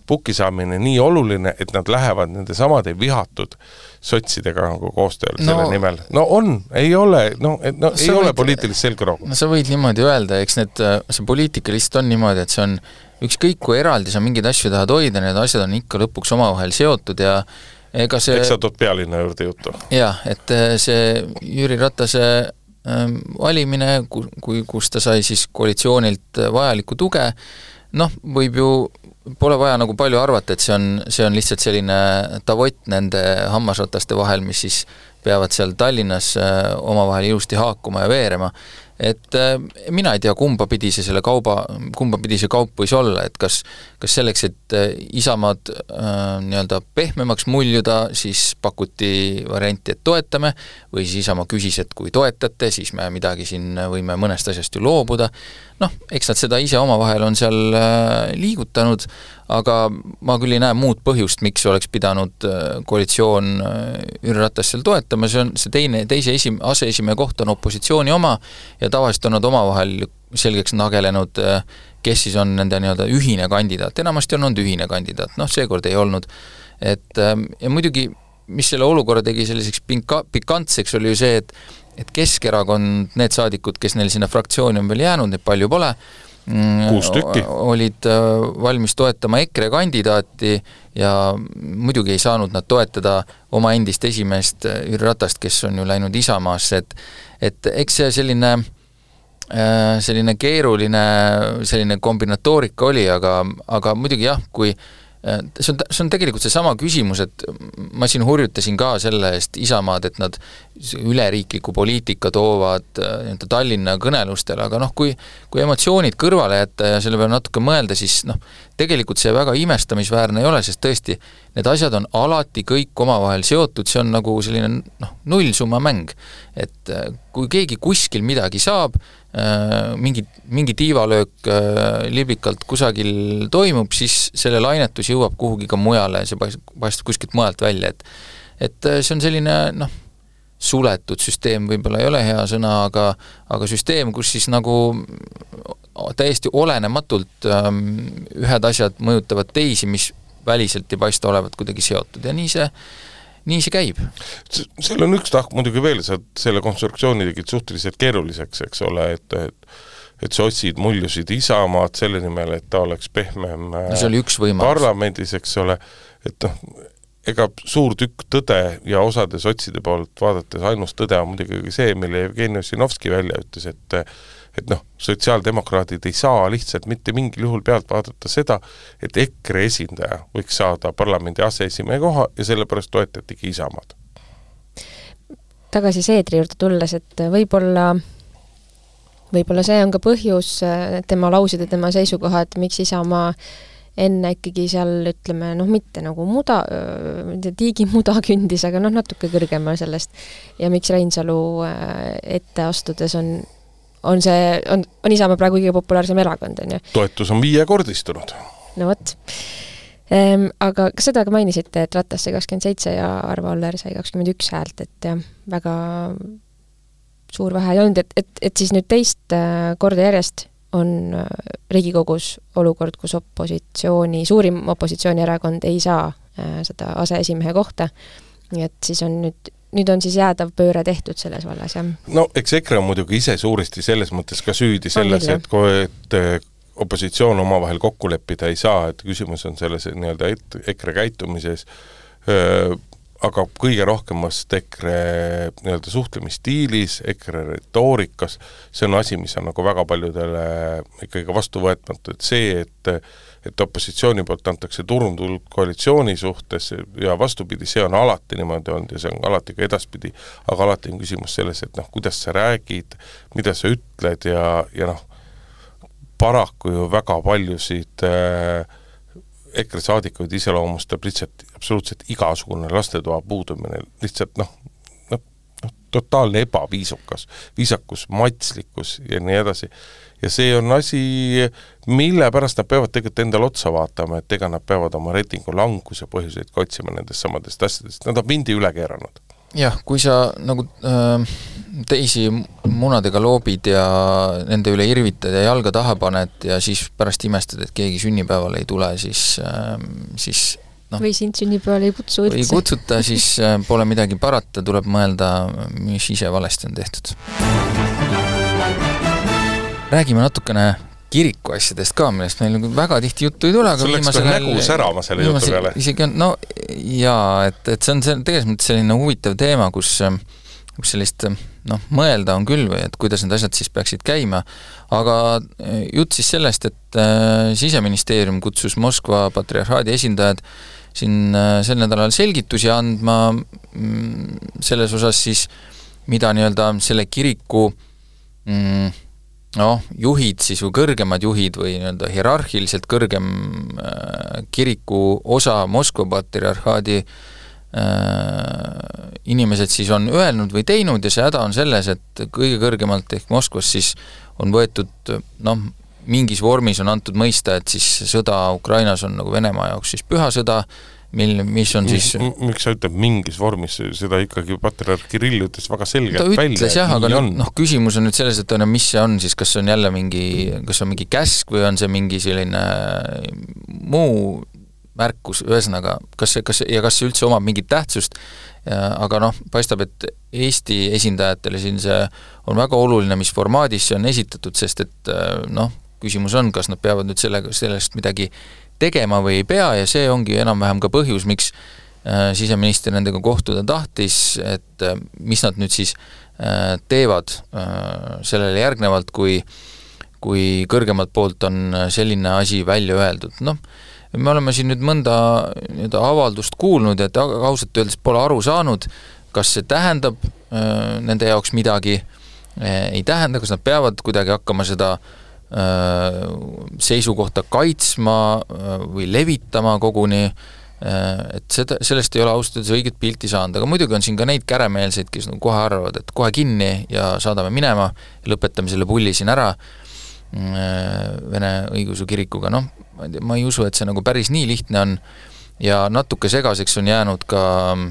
pukki saamine nii oluline, et nad lähevad nende samade vihatud sotsidega nagu koostööl no, selle nimel. No on, ei ole, no, et, no ei võid, ole poliitilist selgroogu. No sa võid niimoodi öelda, eks need, see poliitika lihtsalt on niimoodi, et see on ükskõik kui eraldi sa mingeid asju tahad hoida, need asjad on ikka lõpuks omavahel seotud ja ega see... Eks sa tood pealinna juurde juttu? Jah, et see Jüri Ratase valimine, kui, kus ta sai siis koalitsioonilt vajalikku tuge, noh, võib ju, pole vaja nagu palju arvata, et see on, see on lihtsalt selline tavott nende hammasrataste vahel, mis siis peavad seal Tallinnas omavahel ilusti haakuma ja veerema. Et mina ei tea, kumba pidi see selle kauba, kumba pidi see kaup võis olla, et kas, kas selleks, et Isamaad äh, nii-öelda pehmemaks muljuda, siis pakuti varianti, et toetame, või siis Isamaa küsis, et kui toetate, siis me midagi siin võime mõnest asjast ju loobuda. Noh, eks nad seda ise omavahel on seal äh, liigutanud, aga ma küll ei näe muud põhjust, miks oleks pidanud äh, koalitsioon äh, Jüri Ratast seal toetama, see on see teine, teise esim, aseesimehe koht on opositsiooni oma ja tavaliselt on nad omavahel selgeks nagelenud, kes siis on nende nii-öelda ühine kandidaat. Enamasti on olnud ühine kandidaat, noh, seekord ei olnud. Et, ja muidugi, mis selle olukorra tegi selliseks pika, pikantseks, oli ju see, et, et Keskerakond, need saadikud, kes neil sinna fraktsiooni on veel jäänud, neid palju pole, kuus tükki. olid valmis toetama EKRE kandidaati ja muidugi ei saanud nad toetada oma endist esimeest Jüri Ratast, kes on ju läinud Isamaasse, et, et eks see selline, selline keeruline selline kombinatoorika oli, aga, aga muidugi jah, kui see on, see on tegelikult see sama küsimus, et ma siin hurjutasin ka selle eest Isamaad, et nad üleriikliku poliitika toovad Tallinna kõnelustel, aga noh, kui, kui emotsioonid kõrvale jätta ja selle peale natuke mõelda, siis noh, tegelikult see väga imestamisväärne ei ole, sest tõesti, need asjad on alati kõik omavahel seotud, see on nagu selline noh, nullsumma mäng, et kui keegi kuskil midagi saab, mingi, mingi tiivalöök liblikalt kusagil toimub, siis selle lainetus jõuab kuhugi ka mujale ja see paistab kuskilt mujalt välja, et, et see on selline noh, suletud süsteem võib-olla ei ole hea sõna, aga, aga süsteem, kus siis nagu täiesti olenematult ähm, ühed asjad mõjutavad teisi, mis väliselt ei paista olevat kuidagi seotud ja nii see nii see käib. Seal on üks tahk muidugi veel, sa selle konstruktsiooni tegid suhteliselt keeruliseks, eks ole, et, et, et sotsid muljusid Isamaad selle nimel, et ta oleks pehmem no, see oli üks võimalus. Parlamendis, eks ole, et noh, ega suur tükk tõde ja osade sotside poolt vaadates ainus tõde on muidugi see, mille Jevgeni Ossinovski välja ütles, et et noh, sotsiaaldemokraadid ei saa lihtsalt mitte mingil juhul pealt vaadata seda, et EKRE esindaja võiks saada parlamendi aseesimehe koha ja sellepärast toetatigi Isamaad. Tagasi Seedri juurde tulles, et võib-olla võib-olla see on ka põhjus tema lausida, tema seisukohad, miks Isamaa enne ikkagi seal, ütleme, noh, mitte nagu muda, tiigi muda kündis, aga noh, natuke kõrgemal sellest. Ja miks Reinsalu ette astudes on on see, on, on Isamaa praegu kõige populaarsem erakond, on ju. Toetus on viiekordistunud. No võt. Ehm, aga kas seda ka mainisite, et Ratas sai kakskümmend seitse ja Arvo Aller sai kakskümmend üks häält, et jah, väga suur vähe ei olnud, et, et, et siis nüüd teist korda järjest on Riigikogus olukord, kus opositsiooni, suurim opositsioonierakond ei saa seda aseesimehe kohta, nii et siis on nüüd nüüd on siis jäädav pööre tehtud selles vallas, jah? No, eks EKRE on muidugi ise suuresti selles mõttes ka süüdi selles, et, et opositsioon omavahel kokku leppida ei saa, et küsimus on selles nii-öelda EKRE käitumises, aga kõige rohkemast EKRE nii-öelda suhtlemisstiilis, EKRE retoorikas, see on asi, mis on nagu väga paljudele ikkagi vastu võetmatu, et see, et et opositsiooni poolt antakse turundult koalitsiooni suhtes ja vastupidi, see on alati niimoodi olnud ja see on alati ka edaspidi, aga alati on küsimus selles, et noh, kuidas sa räägid, mida sa ütled ja, ja noh, paraku ju väga paljusid äh, EKRE saadikuid iseloomustab lihtsalt absoluutselt igasugune lastetoa puudumine, lihtsalt noh, noh, noh, totaalne ebaviisukas, viisakus, matslikkus ja nii edasi. Ja see on asi, mille pärast nad peavad tegelikult endale otsa vaatama, et ega nad peavad oma reitingu languse põhjuseid otsima nendest samadest asjadest. Nad on vindi üle keeranud. jah, kui sa nagu äh, teisi munadega loobid ja nende üle irvitad ja jalga taha paned ja siis pärast imestad, et keegi sünnipäeval ei tule, siis, äh, siis no, või sind sünnipäeval ei kutsu üldse. Ei kutsuta, siis äh, pole midagi parata, tuleb mõelda, mis ise valesti on tehtud. Räägime natukene kiriku asjadest ka, millest meil väga tihti juttu ei tule. See läks ka nägu särama selle jutu peale. Isegi on, no jaa, et, et see on see, tegelikult selline huvitav teema, kus, kus sellist no, mõelda on küll või, et kuidas need asjad siis peaksid käima, aga jutt siis sellest, et äh, Siseministeerium kutsus Moskva patriarhaadi esindajad siin äh, sel nädalal selgitusi andma mm, selles osas siis, mida nii-öelda selle kiriku mm, noh, juhid siis või kõrgemad juhid või nii-öelda hierarhiliselt kõrgem äh, kiriku osa Moskva patriarhaadi äh, inimesed siis on öelnud või teinud ja see häda on selles, et kõige kõrgemalt ehk Moskvas siis on võetud, noh, mingis vormis on antud mõista, et siis sõda Ukrainas on nagu Venemaa jaoks siis püha sõda, mil, mis on siis M miks sa ütleb mingis vormis, seda ikkagi patriarh Kirill ütles väga selgelt ta välja. Ta ütles jah, aga noh, küsimus on nüüd selles, et on, mis see on siis, kas see on jälle mingi, kas on mingi käsk või on see mingi selline muu märkus, ühesõnaga, kas see, kas, ja kas see üldse omab mingit tähtsust, aga noh, paistab, et Eesti esindajatele siin see on väga oluline, mis formaadis see on esitatud, sest et noh, küsimus on, kas nad peavad nüüd selle, sellest midagi tegema või ei pea ja see ongi enam-vähem ka põhjus, miks äh, siseminister nendega kohtuda tahtis, et äh, mis nad nüüd siis äh, teevad äh, sellele järgnevalt, kui, kui kõrgemalt poolt on selline asi välja öeldud. Noh, me oleme siin nüüd mõnda nii-öelda avaldust kuulnud, et ausalt öeldes pole aru saanud, kas see tähendab äh, nende jaoks midagi, äh, ei tähenda, kas nad peavad kuidagi hakkama seda seisukohta kaitsma või levitama koguni, et seda, sellest ei ole ausalt õiget pilti saanud, aga muidugi on siin ka neid käremeelseid, kes kohe arvavad, et kohe kinni ja saadame minema, lõpetame selle pulli siin ära Vene õigeusu kirikuga, noh, ma ei usu, et see nagu päris nii lihtne on ja natuke segaseks on jäänud ka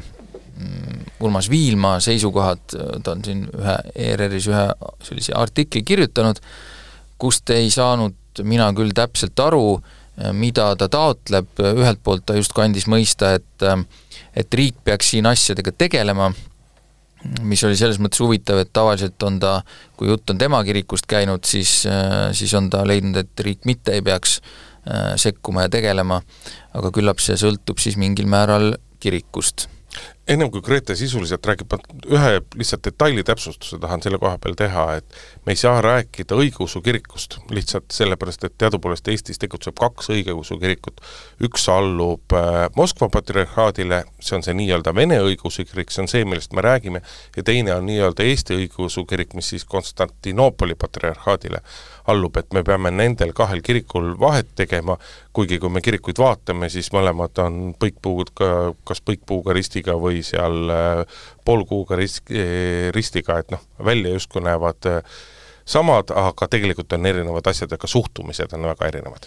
Urmas Viilma seisukohad, ta on siin ühe E R R-is ühe sellise artikli kirjutanud, kust ei saanud mina küll täpselt aru, mida ta taotleb, ühelt poolt ta just kandis mõista, et, et riik peaks siin asjadega tegelema, mis oli selles mõttes huvitav, et tavaliselt on ta, kui jutt on tema kirikust käinud, siis, siis on ta leidnud, et riik mitte ei peaks sekkuma ja tegelema, aga küllap see sõltub siis mingil määral kirikust. Ennem kui Grete sisuliselt räägib, ühe lihtsalt detaili täpsustuse tahan selle koha peal teha, et me ei saa rääkida õigeusu kirikust, lihtsalt sellepärast, et teadupoolest Eestis tegutseb kaks õigeusu kirikut. Üks allub Moskva patriarhaadile, see on see nii-öelda Vene õigeusu kirik, see on see, millest me räägime, ja teine on nii-öelda Eesti õigeusu kirik, mis siis Konstantinoopoli patriarhaadile allub, et me peame nendel kahel kirikul vahet tegema, kuigi kui me kirikuid vaatame, siis mõlemad on põikpuuga, kas põikpuuga ristiga või seal poolkuuga ristiga, et noh, välja justkui näevad samad, aga tegelikult on erinevad asjad ja ka suhtumised on väga erinevad.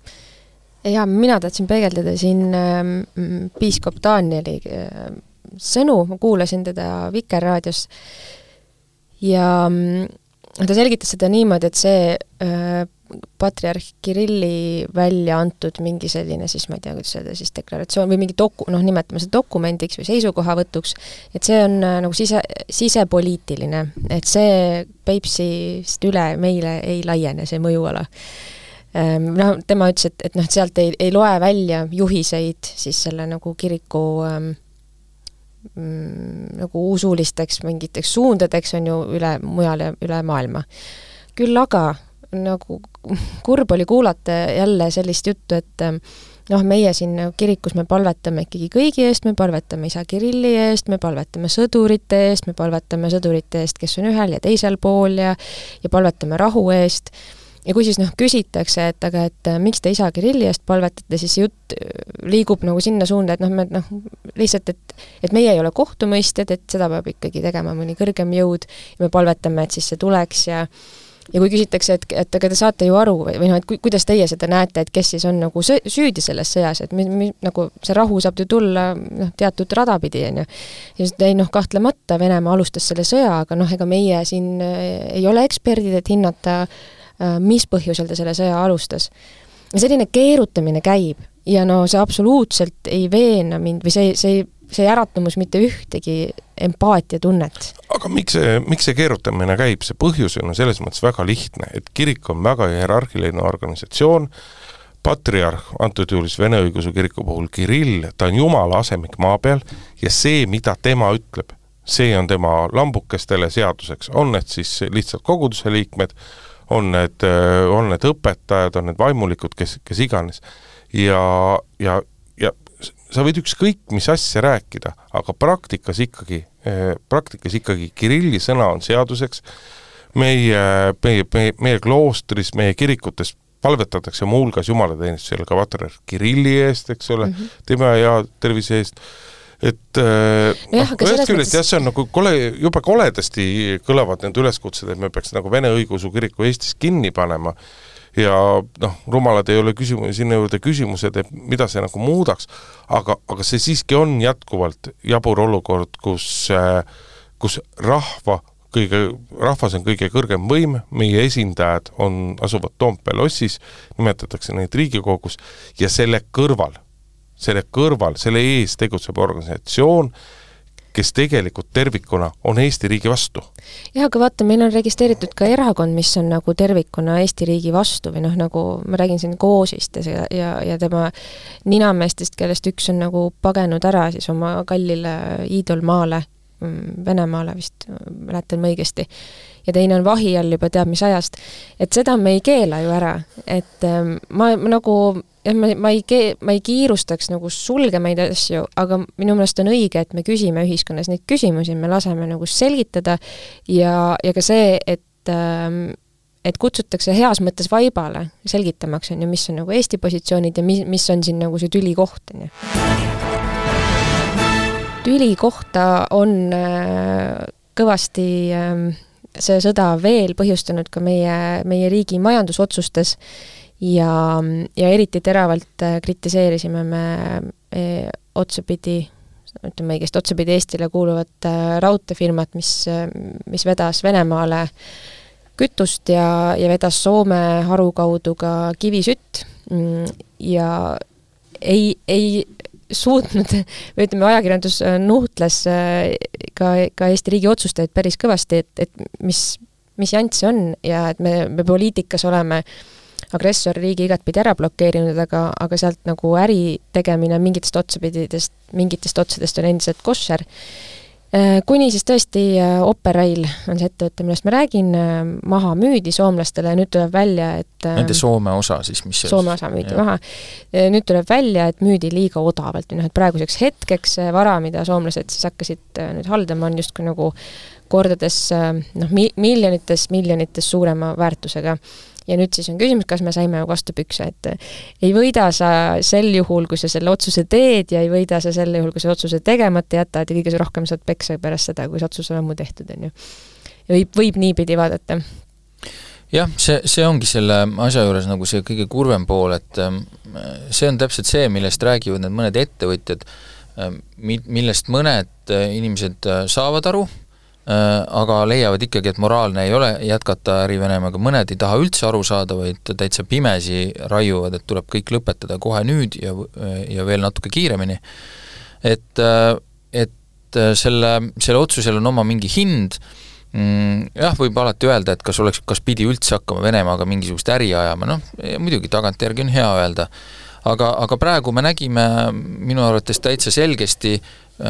Ja mina tahtsin peegeldada siin äh, piiskop Danieli äh, sõnu, ma kuulasin teda Vikerraadios ja äh, ta selgitas seda niimoodi, et see äh, patriarh Kirilli välja antud mingi selline siis, ma ei tea, kuidas öelda, siis deklaratsioon või mingi doku, noh, nimetame seda dokumendiks või seisukohavõtuks, et see on äh, nagu sise, sisepoliitiline, et see Peipsist üle meile ei laiene, see mõjuala. Ähm, no, tema ütles, et, et noh, sealt ei, ei loe välja juhiseid siis selle nagu kiriku ähm, nagu usulisteks mingiteks suundadeks on ju üle mujal ja üle maailma. Küll aga nagu kurb oli kuulata jälle sellist juttu, et noh, meie siin kirikus me palvetame ikkagi kõigi eest, me palvetame isa Kirilli eest, me palvetame sõdurite eest, me palvetame sõdurite eest, kes on ühel ja teisel pool ja, ja palvetame rahu eest. Ja kui siis noh, küsitakse, et aga et miks te isa Kirilli eest palvetate, siis jutt liigub nagu sinna suunda, et noh, me noh, lihtsalt, et, et meie ei ole kohtumõistjad, et seda peab ikkagi tegema mõni kõrgem jõud ja me palvetame, et siis see tuleks ja ja kui küsitakse, et, et aga te saate ju aru või, või noh, et ku, kuidas teie seda näete, et kes siis on nagu süüdi selles sõjas, et mi, mi, nagu see rahu saab ju tulla noh, teatud radapidi, on ju. Ja ei noh, kahtlemata Venemaa alustas selle sõja, aga noh, ega meie siin ei ole eksperdid, et hinnata, mis põhjusel ta selle sõja alustas. Ja selline keerutamine käib ja no see absoluutselt ei veena mind või see, see see äratumus mitte ühtegi empaatiatunnet. Aga miks see, miks see keerutamine käib? See põhjus on selles mõttes väga lihtne, et kirik on väga hierarhiline organisatsioon, patriarh, antud juhul Vene õigeusu kiriku puhul Kirill, ta on Jumala asemik maa peal ja see, mida tema ütleb, see on tema lambukestele seaduseks. On need siis lihtsalt koguduse liikmed, on need, on need õpetajad, on need vaimulikud, kes, kes iganes. Ja, ja, ja sa võid ükskõik mis asja rääkida, aga praktikas ikkagi, praktikas ikkagi Kirilli sõna on seaduseks. Meie, meie, meie, meie kloostris, meie kirikutes palvetatakse muuhulgas jumalateenistusel ka patriarh Kirilli eest, eks ole, mm -hmm. tema ja tervise eest. Et noh, ühest küljest jah, see on nagu kole, juba koledasti kõlavad need üleskutsed, et me peaks nagu Vene õigeusu kiriku Eestis kinni panema. Ja noh, rumalad ei ole küsimus, sinna juurde küsimused, et mida see nagu muudaks, aga, aga see siiski on jätkuvalt jabur olukord, kus, kus rahva, kõige, rahvas on kõige kõrgem võim, meie esindajad on, asuvad Toompea lossis, nimetatakse neid Riigikogus, ja selle kõrval, selle kõrval, selle ees tegutseb organisatsioon, kes tegelikult tervikuna on Eesti riigi vastu. Jah, aga vaata, meil on registreeritud ka erakond, mis on nagu tervikuna Eesti riigi vastu või noh, nagu ma räägin siin Koosist ja, ja, ja tema ninameestest, kellest üks on nagu pagenud ära siis oma kallile iidolmaale, Venemaale vist, mäletan ma õigesti, ja teine on vahi all juba teab mis ajast, et seda me ei keela ju ära, et ma, ma nagu Ma, ma, ei, ma ei kiirustaks nagu sulgemeid asju, aga minu meelest on õige, et me küsime ühiskonnas neid küsimusi, me laseme nagu selgitada ja, ja ka see, et, et kutsutakse heas mõttes vaibale selgitamaks, on ju, mis on nagu Eesti positsioonid ja mis, mis on siin nagu see tüli koht. On ju. Tüli kohta on kõvasti see sõda veel põhjustanud ka meie, meie riigi majandusotsustes. Ja, ja eriti teravalt kritiseerisime me e, otsapidi, ütleme õigest, otsapidi Eestile kuuluvat raudteefirmat, mis, mis vedas Venemaale kütust ja, ja vedas Soome haru kaudu ka kivisütt ja ei, ei suutnud, või ütleme, ajakirjandus nuhtles ka, ka Eesti riigi otsustajaid päris kõvasti, et, et mis, mis jant see on ja et me, me poliitikas oleme agressorriigi igatpidi ära blokeerinud, aga, aga sealt nagu äri tegemine mingitest otsapididest, mingitest otsadest on endiselt košer. Kuni siis tõesti Operail on see ettevõte, millest ma räägin, maha müüdi soomlastele ja nüüd tuleb välja, et nende Soome osa siis, mis Soome osa müüdi ja. Maha. Nüüd tuleb välja, et müüdi liiga odavalt, noh, et praeguseks hetkeks vara, mida soomlased siis hakkasid nüüd haldama, on justkui nagu kordades noh, miljonites, miljonites suurema väärtusega. Ja nüüd siis on küsimus, kas me saime vastu pükse, et ei võida sa sel juhul, kui sa selle otsuse teed ja ei võida sa sel juhul, kui sa otsuse tegemata jätad ja kõige rohkem saad peksa pärast seda, kui see otsus on ammu tehtud. On ju. Ja võib, võib niipidi vaadata. Jah, see, see ongi selle asja juures nagu see kõige kurvem pool, et see on täpselt see, millest räägivad need mõned ettevõtjad, millest mõned inimesed saavad aru, aga leiavad ikkagi, et moraalne ei ole jätkata äri Venemaaga, mõned ei taha üldse aru saada, vaid täitsa pimesi raiuvad, et tuleb kõik lõpetada kohe nüüd ja, ja veel natuke kiiremini. Et, et selle, selle otsusel on oma mingi hind, jah, võib alati öelda, et kas oleks, kas pidi üldse hakkama Venemaaga mingisugust äri ajama, noh, muidugi tagantjärgi on hea öelda, aga, aga praegu me nägime minu arvates täitsa selgesti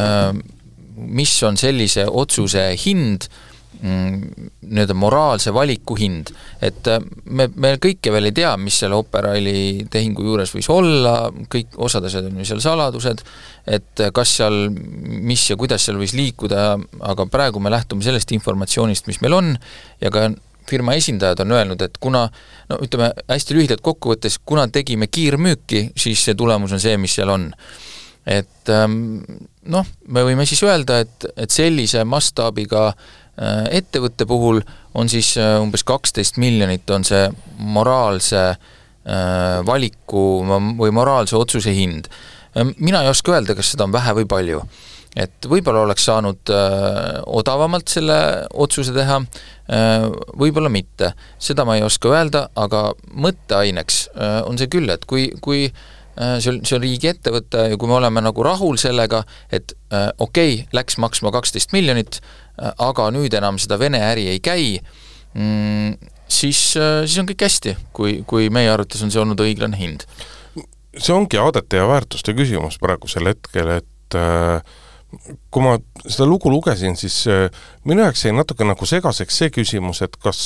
mis on sellise otsuse hind, nii-öelda moraalse valiku hind. Et me, me kõike veel ei tea, mis selle Operaili tehingu juures võis olla, kõik osad asjad on ju seal saladused, et kas seal, mis ja kuidas seal võis liikuda, aga praegu me lähtume sellest informatsioonist, mis meil on, ja ka firma esindajad on öelnud, et kuna, no ütleme hästi lühidalt kokkuvõttes, kuna tegime kiirmüüki, siis see tulemus on see, mis seal on. Et noh, me võime siis öelda, et, et sellise mastaabiga ettevõtte puhul on siis umbes kaksteist miljonit on see moraalse valiku või moraalse otsuse hind. Mina ei oska öelda, kas seda on vähe või palju. Et võib-olla oleks saanud äh, odavamalt selle otsuse teha, äh, võib-olla mitte. Seda ma ei oska öelda, aga mõtteaineks äh, on see küll, et kui, kui äh, see, on, see on riigi ettevõte ja kui me oleme nagu rahul sellega, et äh, okei, okay, läks maksma kaksteist miljonit, äh, aga nüüd enam seda Vene äri ei käi, mm, siis, äh, siis on kõik hästi, kui, kui meie arvates on see olnud õiglane hind. See ongi aadete ja väärtuste küsimus praegusel hetkel, et äh, kui ma seda lugu lugesin, siis minu jaoks jäi natuke nagu segaseks see küsimus, et kas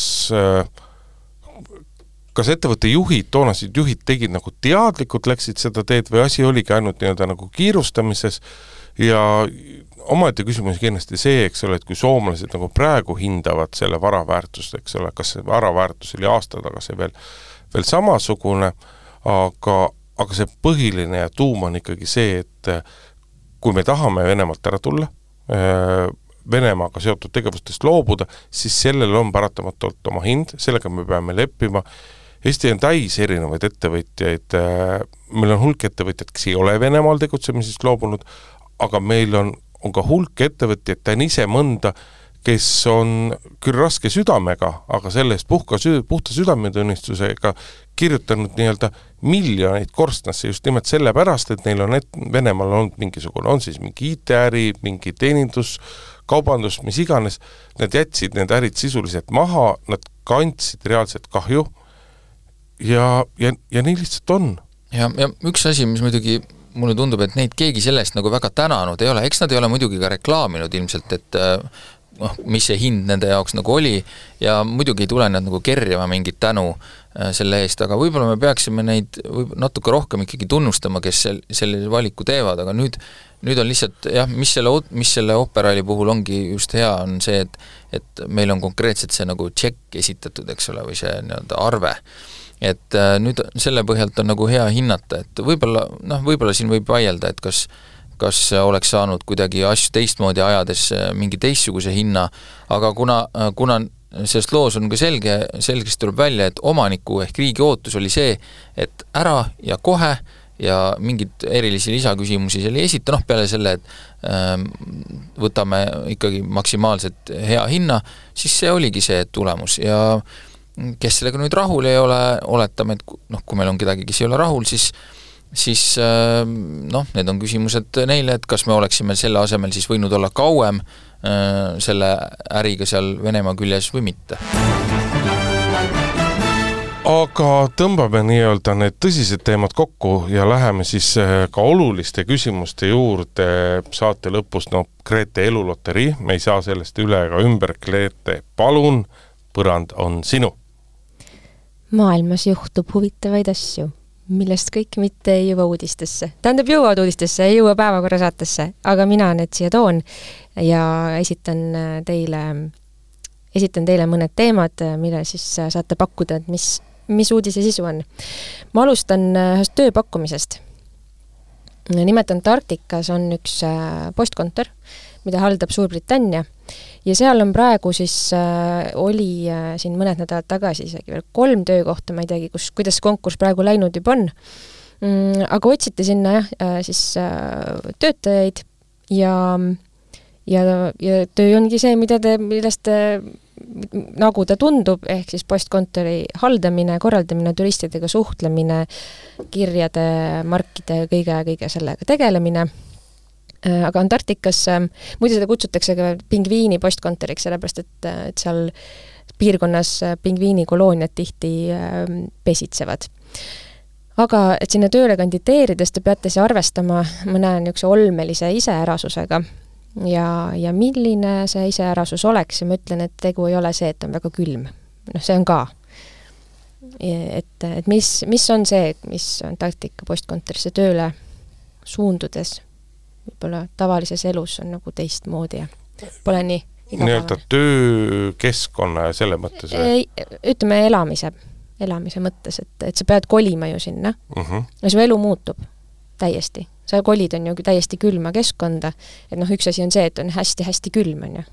kas ettevõtte juhid, toonased juhid tegid nagu teadlikult, läksid seda teed või asi oligi ainult nii-öelda nagu kiirustamises ja omaette küsimus kindlasti see, eks ole, et kui soomlased nagu praegu hindavad selle varaväärtust, eks ole, kas see varaväärtus oli aasta tagasi veel, veel samasugune, aga, aga see põhiline ja tuum on ikkagi see, et kui me tahame Venemaalt ära tulla, Venemaaga seotud tegevustest loobuda, siis sellel on paratamatult oma hind, sellega me peame leppima. Eesti on täis erinevaid ettevõtjaid, meil on hulk ettevõtjaid, kes ei ole Venemaal tegutsemisest loobunud, aga meil on, on ka hulk ettevõtjaid, ta on ise mõnda, kes on küll raske südamega, aga sellest puhka, puhta südametunnistusega kirjutanud nii-öelda miljoneid korstnasse just nimelt sellepärast, et neil on et Venemaal olnud mingisugune, on siis mingi I T-äri, mingi teenindus, kaubandus, mis iganes, nad jätsid need ärid sisuliselt maha, nad kandsid reaalselt kahju ja, ja, ja nii lihtsalt on. Ja, ja üks asi, mis muidugi mulle tundub, et neid keegi sellest nagu väga tänanud ei ole, eks nad ei ole muidugi ka reklaaminud ilmselt, et noh, mis see hind nende jaoks nagu oli ja muidugi ei tule nad nagu kerjama mingit tänu selle eest, aga võib-olla me peaksime neid natuke rohkem ikkagi tunnustama, kes sel, selle valiku teevad, aga nüüd, nüüd on lihtsalt, jah, mis selle, mis selle operaali puhul ongi just hea, on see, et, et meil on konkreetselt see nagu tšekk esitatud, eks ole, või see nii-öelda arve. Et nüüd selle põhjalt on nagu hea hinnata, et võib-olla, noh, võib-olla siin võib vaielda, et kas kas oleks saanud kuidagi asju teistmoodi ajades mingi teistsuguse hinna, aga kuna, kuna sellest loos on ka selge, selgesti tuleb välja, et omaniku ehk riigi ootus oli see, et ära ja kohe ja mingid erilisi lisaküsimusi selle ei esita, noh peale selle, et ähm, võtame ikkagi maksimaalselt hea hinna, siis see oligi see tulemus ja kes sellega nüüd rahul ei ole, oletame, et noh, kui meil on kedagi, kes ei ole rahul, siis siis noh, need on küsimused neile, et kas me oleksime selle asemel siis võinud olla kauem selle äriga seal Venemaa küljes või mitte. Aga tõmbame nii-öelda need tõsised teemad kokku ja läheme siis ka oluliste küsimuste juurde saate lõpus, no Grete eluloteri, me ei saa sellest üle ega ümber, Grete, palun, põrand on sinu. Maailmas juhtub huvitavaid asju, millest kõik mitte ei jõua uudistesse. Tähendab, jõuavad uudistesse, ei jõua päevakorra saatesse, aga mina need siia toon ja esitan teile, esitan teile mõned teemad, mille siis saate pakkuda, et mis, mis uudise sisu on. Ma alustan ühest tööpakkumisest. Nimelt Antarktikas on üks postkontor, mida haldab Suurbritannia ja seal on praegu siis äh, oli äh, siin mõned nädalad tagasi isegi veel kolm töökohta, ma ei teagi, kus, kuidas konkurss praegu läinud juba on. Mm, aga otsite sinna jah, äh, siis äh, töötajaid ja, ja, ja töö ongi see, mida te, millest te, nagu ta tundub, ehk siis postkontori haldamine, korraldamine, turistidega suhtlemine, kirjade, markide, kõige, kõige sellega tegelemine. Aga Antarktikas, muidu seda kutsutakse ka pingviini postkontoriks, sellepärast, et, et seal piirkonnas pingviini kolooniad tihti pesitsevad. Aga et sinna tööle kandideerides te peate see arvestama mõne niisuguse olmelise iseärasusega ja, ja milline see iseärasus oleks ja ma ütlen, et tegu ei ole see, et on väga külm. Noh, see on ka. Et, et mis, mis on see, mis Antarktika postkontorisse tööle suundudes võib-olla tavalises elus on nagu teistmoodi ja pole nii nii-öelda töökeskkonna ja selle mõttes või? Ütleme elamise, elamise mõttes, et, et sa pead kolima ju sinna uh-huh. ja su elu muutub täiesti. Sa kolid on ju täiesti külma keskkonda, et noh, üks asi on see, et on hästi-hästi külm on ju.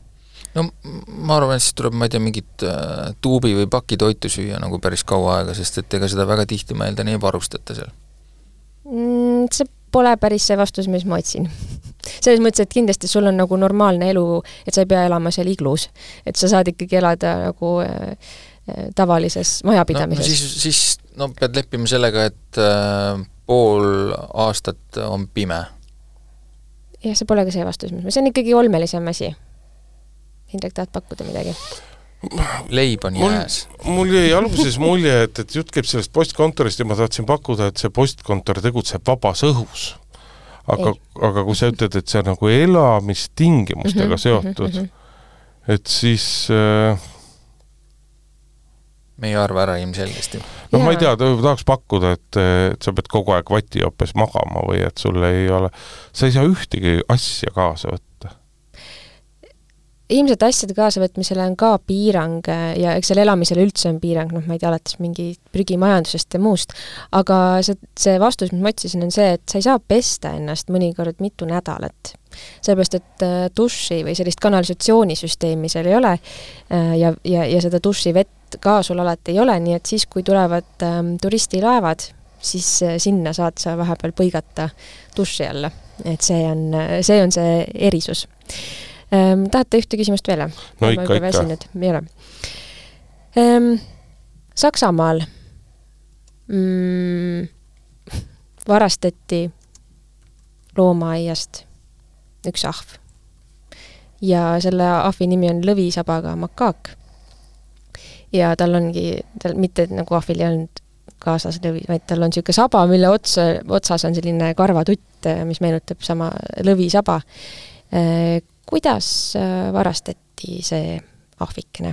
no ma arvan, et siis tuleb, ma ei tea, mingit äh, tuubi või pakitoitu süüa nagu päris kaua aega, sest et ega seda väga tihti ma eeldan ei varustata seal. Mm, see pole päris see vastus, mis ma otsin. Selles mõttes, et kindlasti sul on nagu normaalne elu, et sa ei pea elama seal iglus. Et sa saad ikkagi elada nagu äh, tavalises majapidamises. No, no siis, siis no, pead leppima sellega, et äh, pool aastat on pime. Jah, see pole ka see vastus. See on ikkagi olmelisem asi. Hindrek, tahad pakkuda midagi? Leib on jääs. Mul, mul jäi alguses mulje, et, et jutt käib sellest postkontorist ja ma tahtsin pakkuda, et see postkontor tegutseb vabas õhus. Aga, aga kui sa ütled, et see on nagu elamistingimustega seotud, et siis... Äh, me ei arva ära ilmselgesti. No ja. Ma ei tea, tahaks pakkuda, et, et sa pead kogu aeg vatiopes magama või et sul ei ole... Sa ei saa ühtegi asja kaasa võtta. Ilmselt asjade kaasavõtmisele on ka piirang ja eks seal elamisele üldse on piirang, noh, ma ei tea, alates mingi prügimajandusest ja muust, aga see, see vastus, mis ma otsisin, on see, et sa ei saa pesta ennast mõnikord mitu nädalat. Sellepärast, et duši või sellist kanalisatsioonisüsteemi seal ei ole ja, ja, ja seda duši vett ka sul alati ei ole, nii et siis, kui tulevad ähm, turistilaevad, siis sinna saad sa vahepeal põigata duši alla. Et see on see, on see erisus. Ähm, tahate ühte küsimust veel? No ikka, ikka. Ei ole. Ähm, Saksamaal mm, varastati loomaaiast üks ahv. Ja selle ahvi nimi on lõvisabaga makaak. Ja tal ongi, tal mitte nagu ahvil ei olnud kaasas lõvi, vaid tal on niisugune saba, mille otsa, otsas on selline karvatutt, mis meenutab sama lõvisaba. Äh, Kuidas varastati see ahvikene?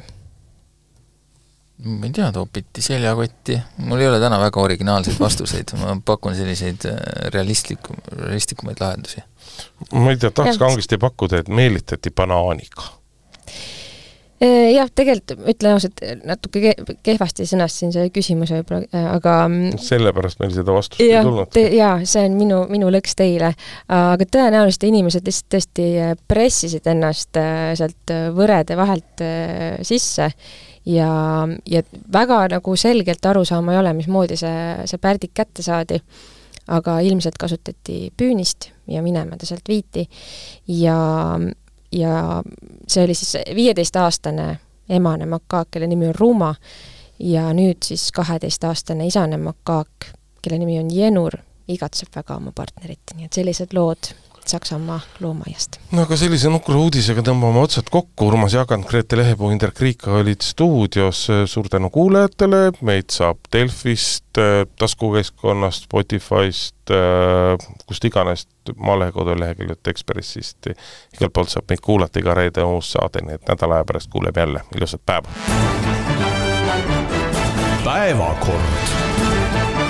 Ma ei tea, toopiti seljakotti. Mul ei ole täna väga originaalseid vastuseid. Ma pakun selliseid realistlikum, realistlikumaid lahendusi. Ma ei tea, tahaks kangesti pakkuda, et meelitati banaaniga. Jah, tegelikult ütlen ausalt, natuke kehvasti sõnastasin selle küsimuse, aga... Sellepärast meil seda vastust ei tulnud. Jaa, see on minu, minu lõks teile. Aga tõenäoliselt inimesed lihtsalt tõesti pressisid ennast sealt võrede vahelt sisse ja, ja väga nagu selgelt aru saama ei ole, mismoodi see, see pärdik kätte saadi. Aga ilmselt kasutati püünist ja minema ta sealt viiti ja... ja see oli siis viieteist-aastane emane makaak, kelle nimi on Ruma ja nüüd siis kaheteist-aastane isane makaak, kelle nimi on Jenur, igatseb väga oma partnerit, nii et sellised lood Saksamaa loomaiast. No aga sellise nukra uudisega tõmbame otsad kokku. Urmas Jaagant, Grete Lehepuu, Hindrek Riika olid stuudios. Suur tänu kuulajatele. Meid saab Delfist, taskukeskkonnast, Spotifyst, kust iganes Malekodu leheküljelt Ekspressist. Igalt poolt saab meid kuulata iga reede uus saade, nii et nädala aja pärast kuuleb jälle. Ilusat päeva! Päevakord!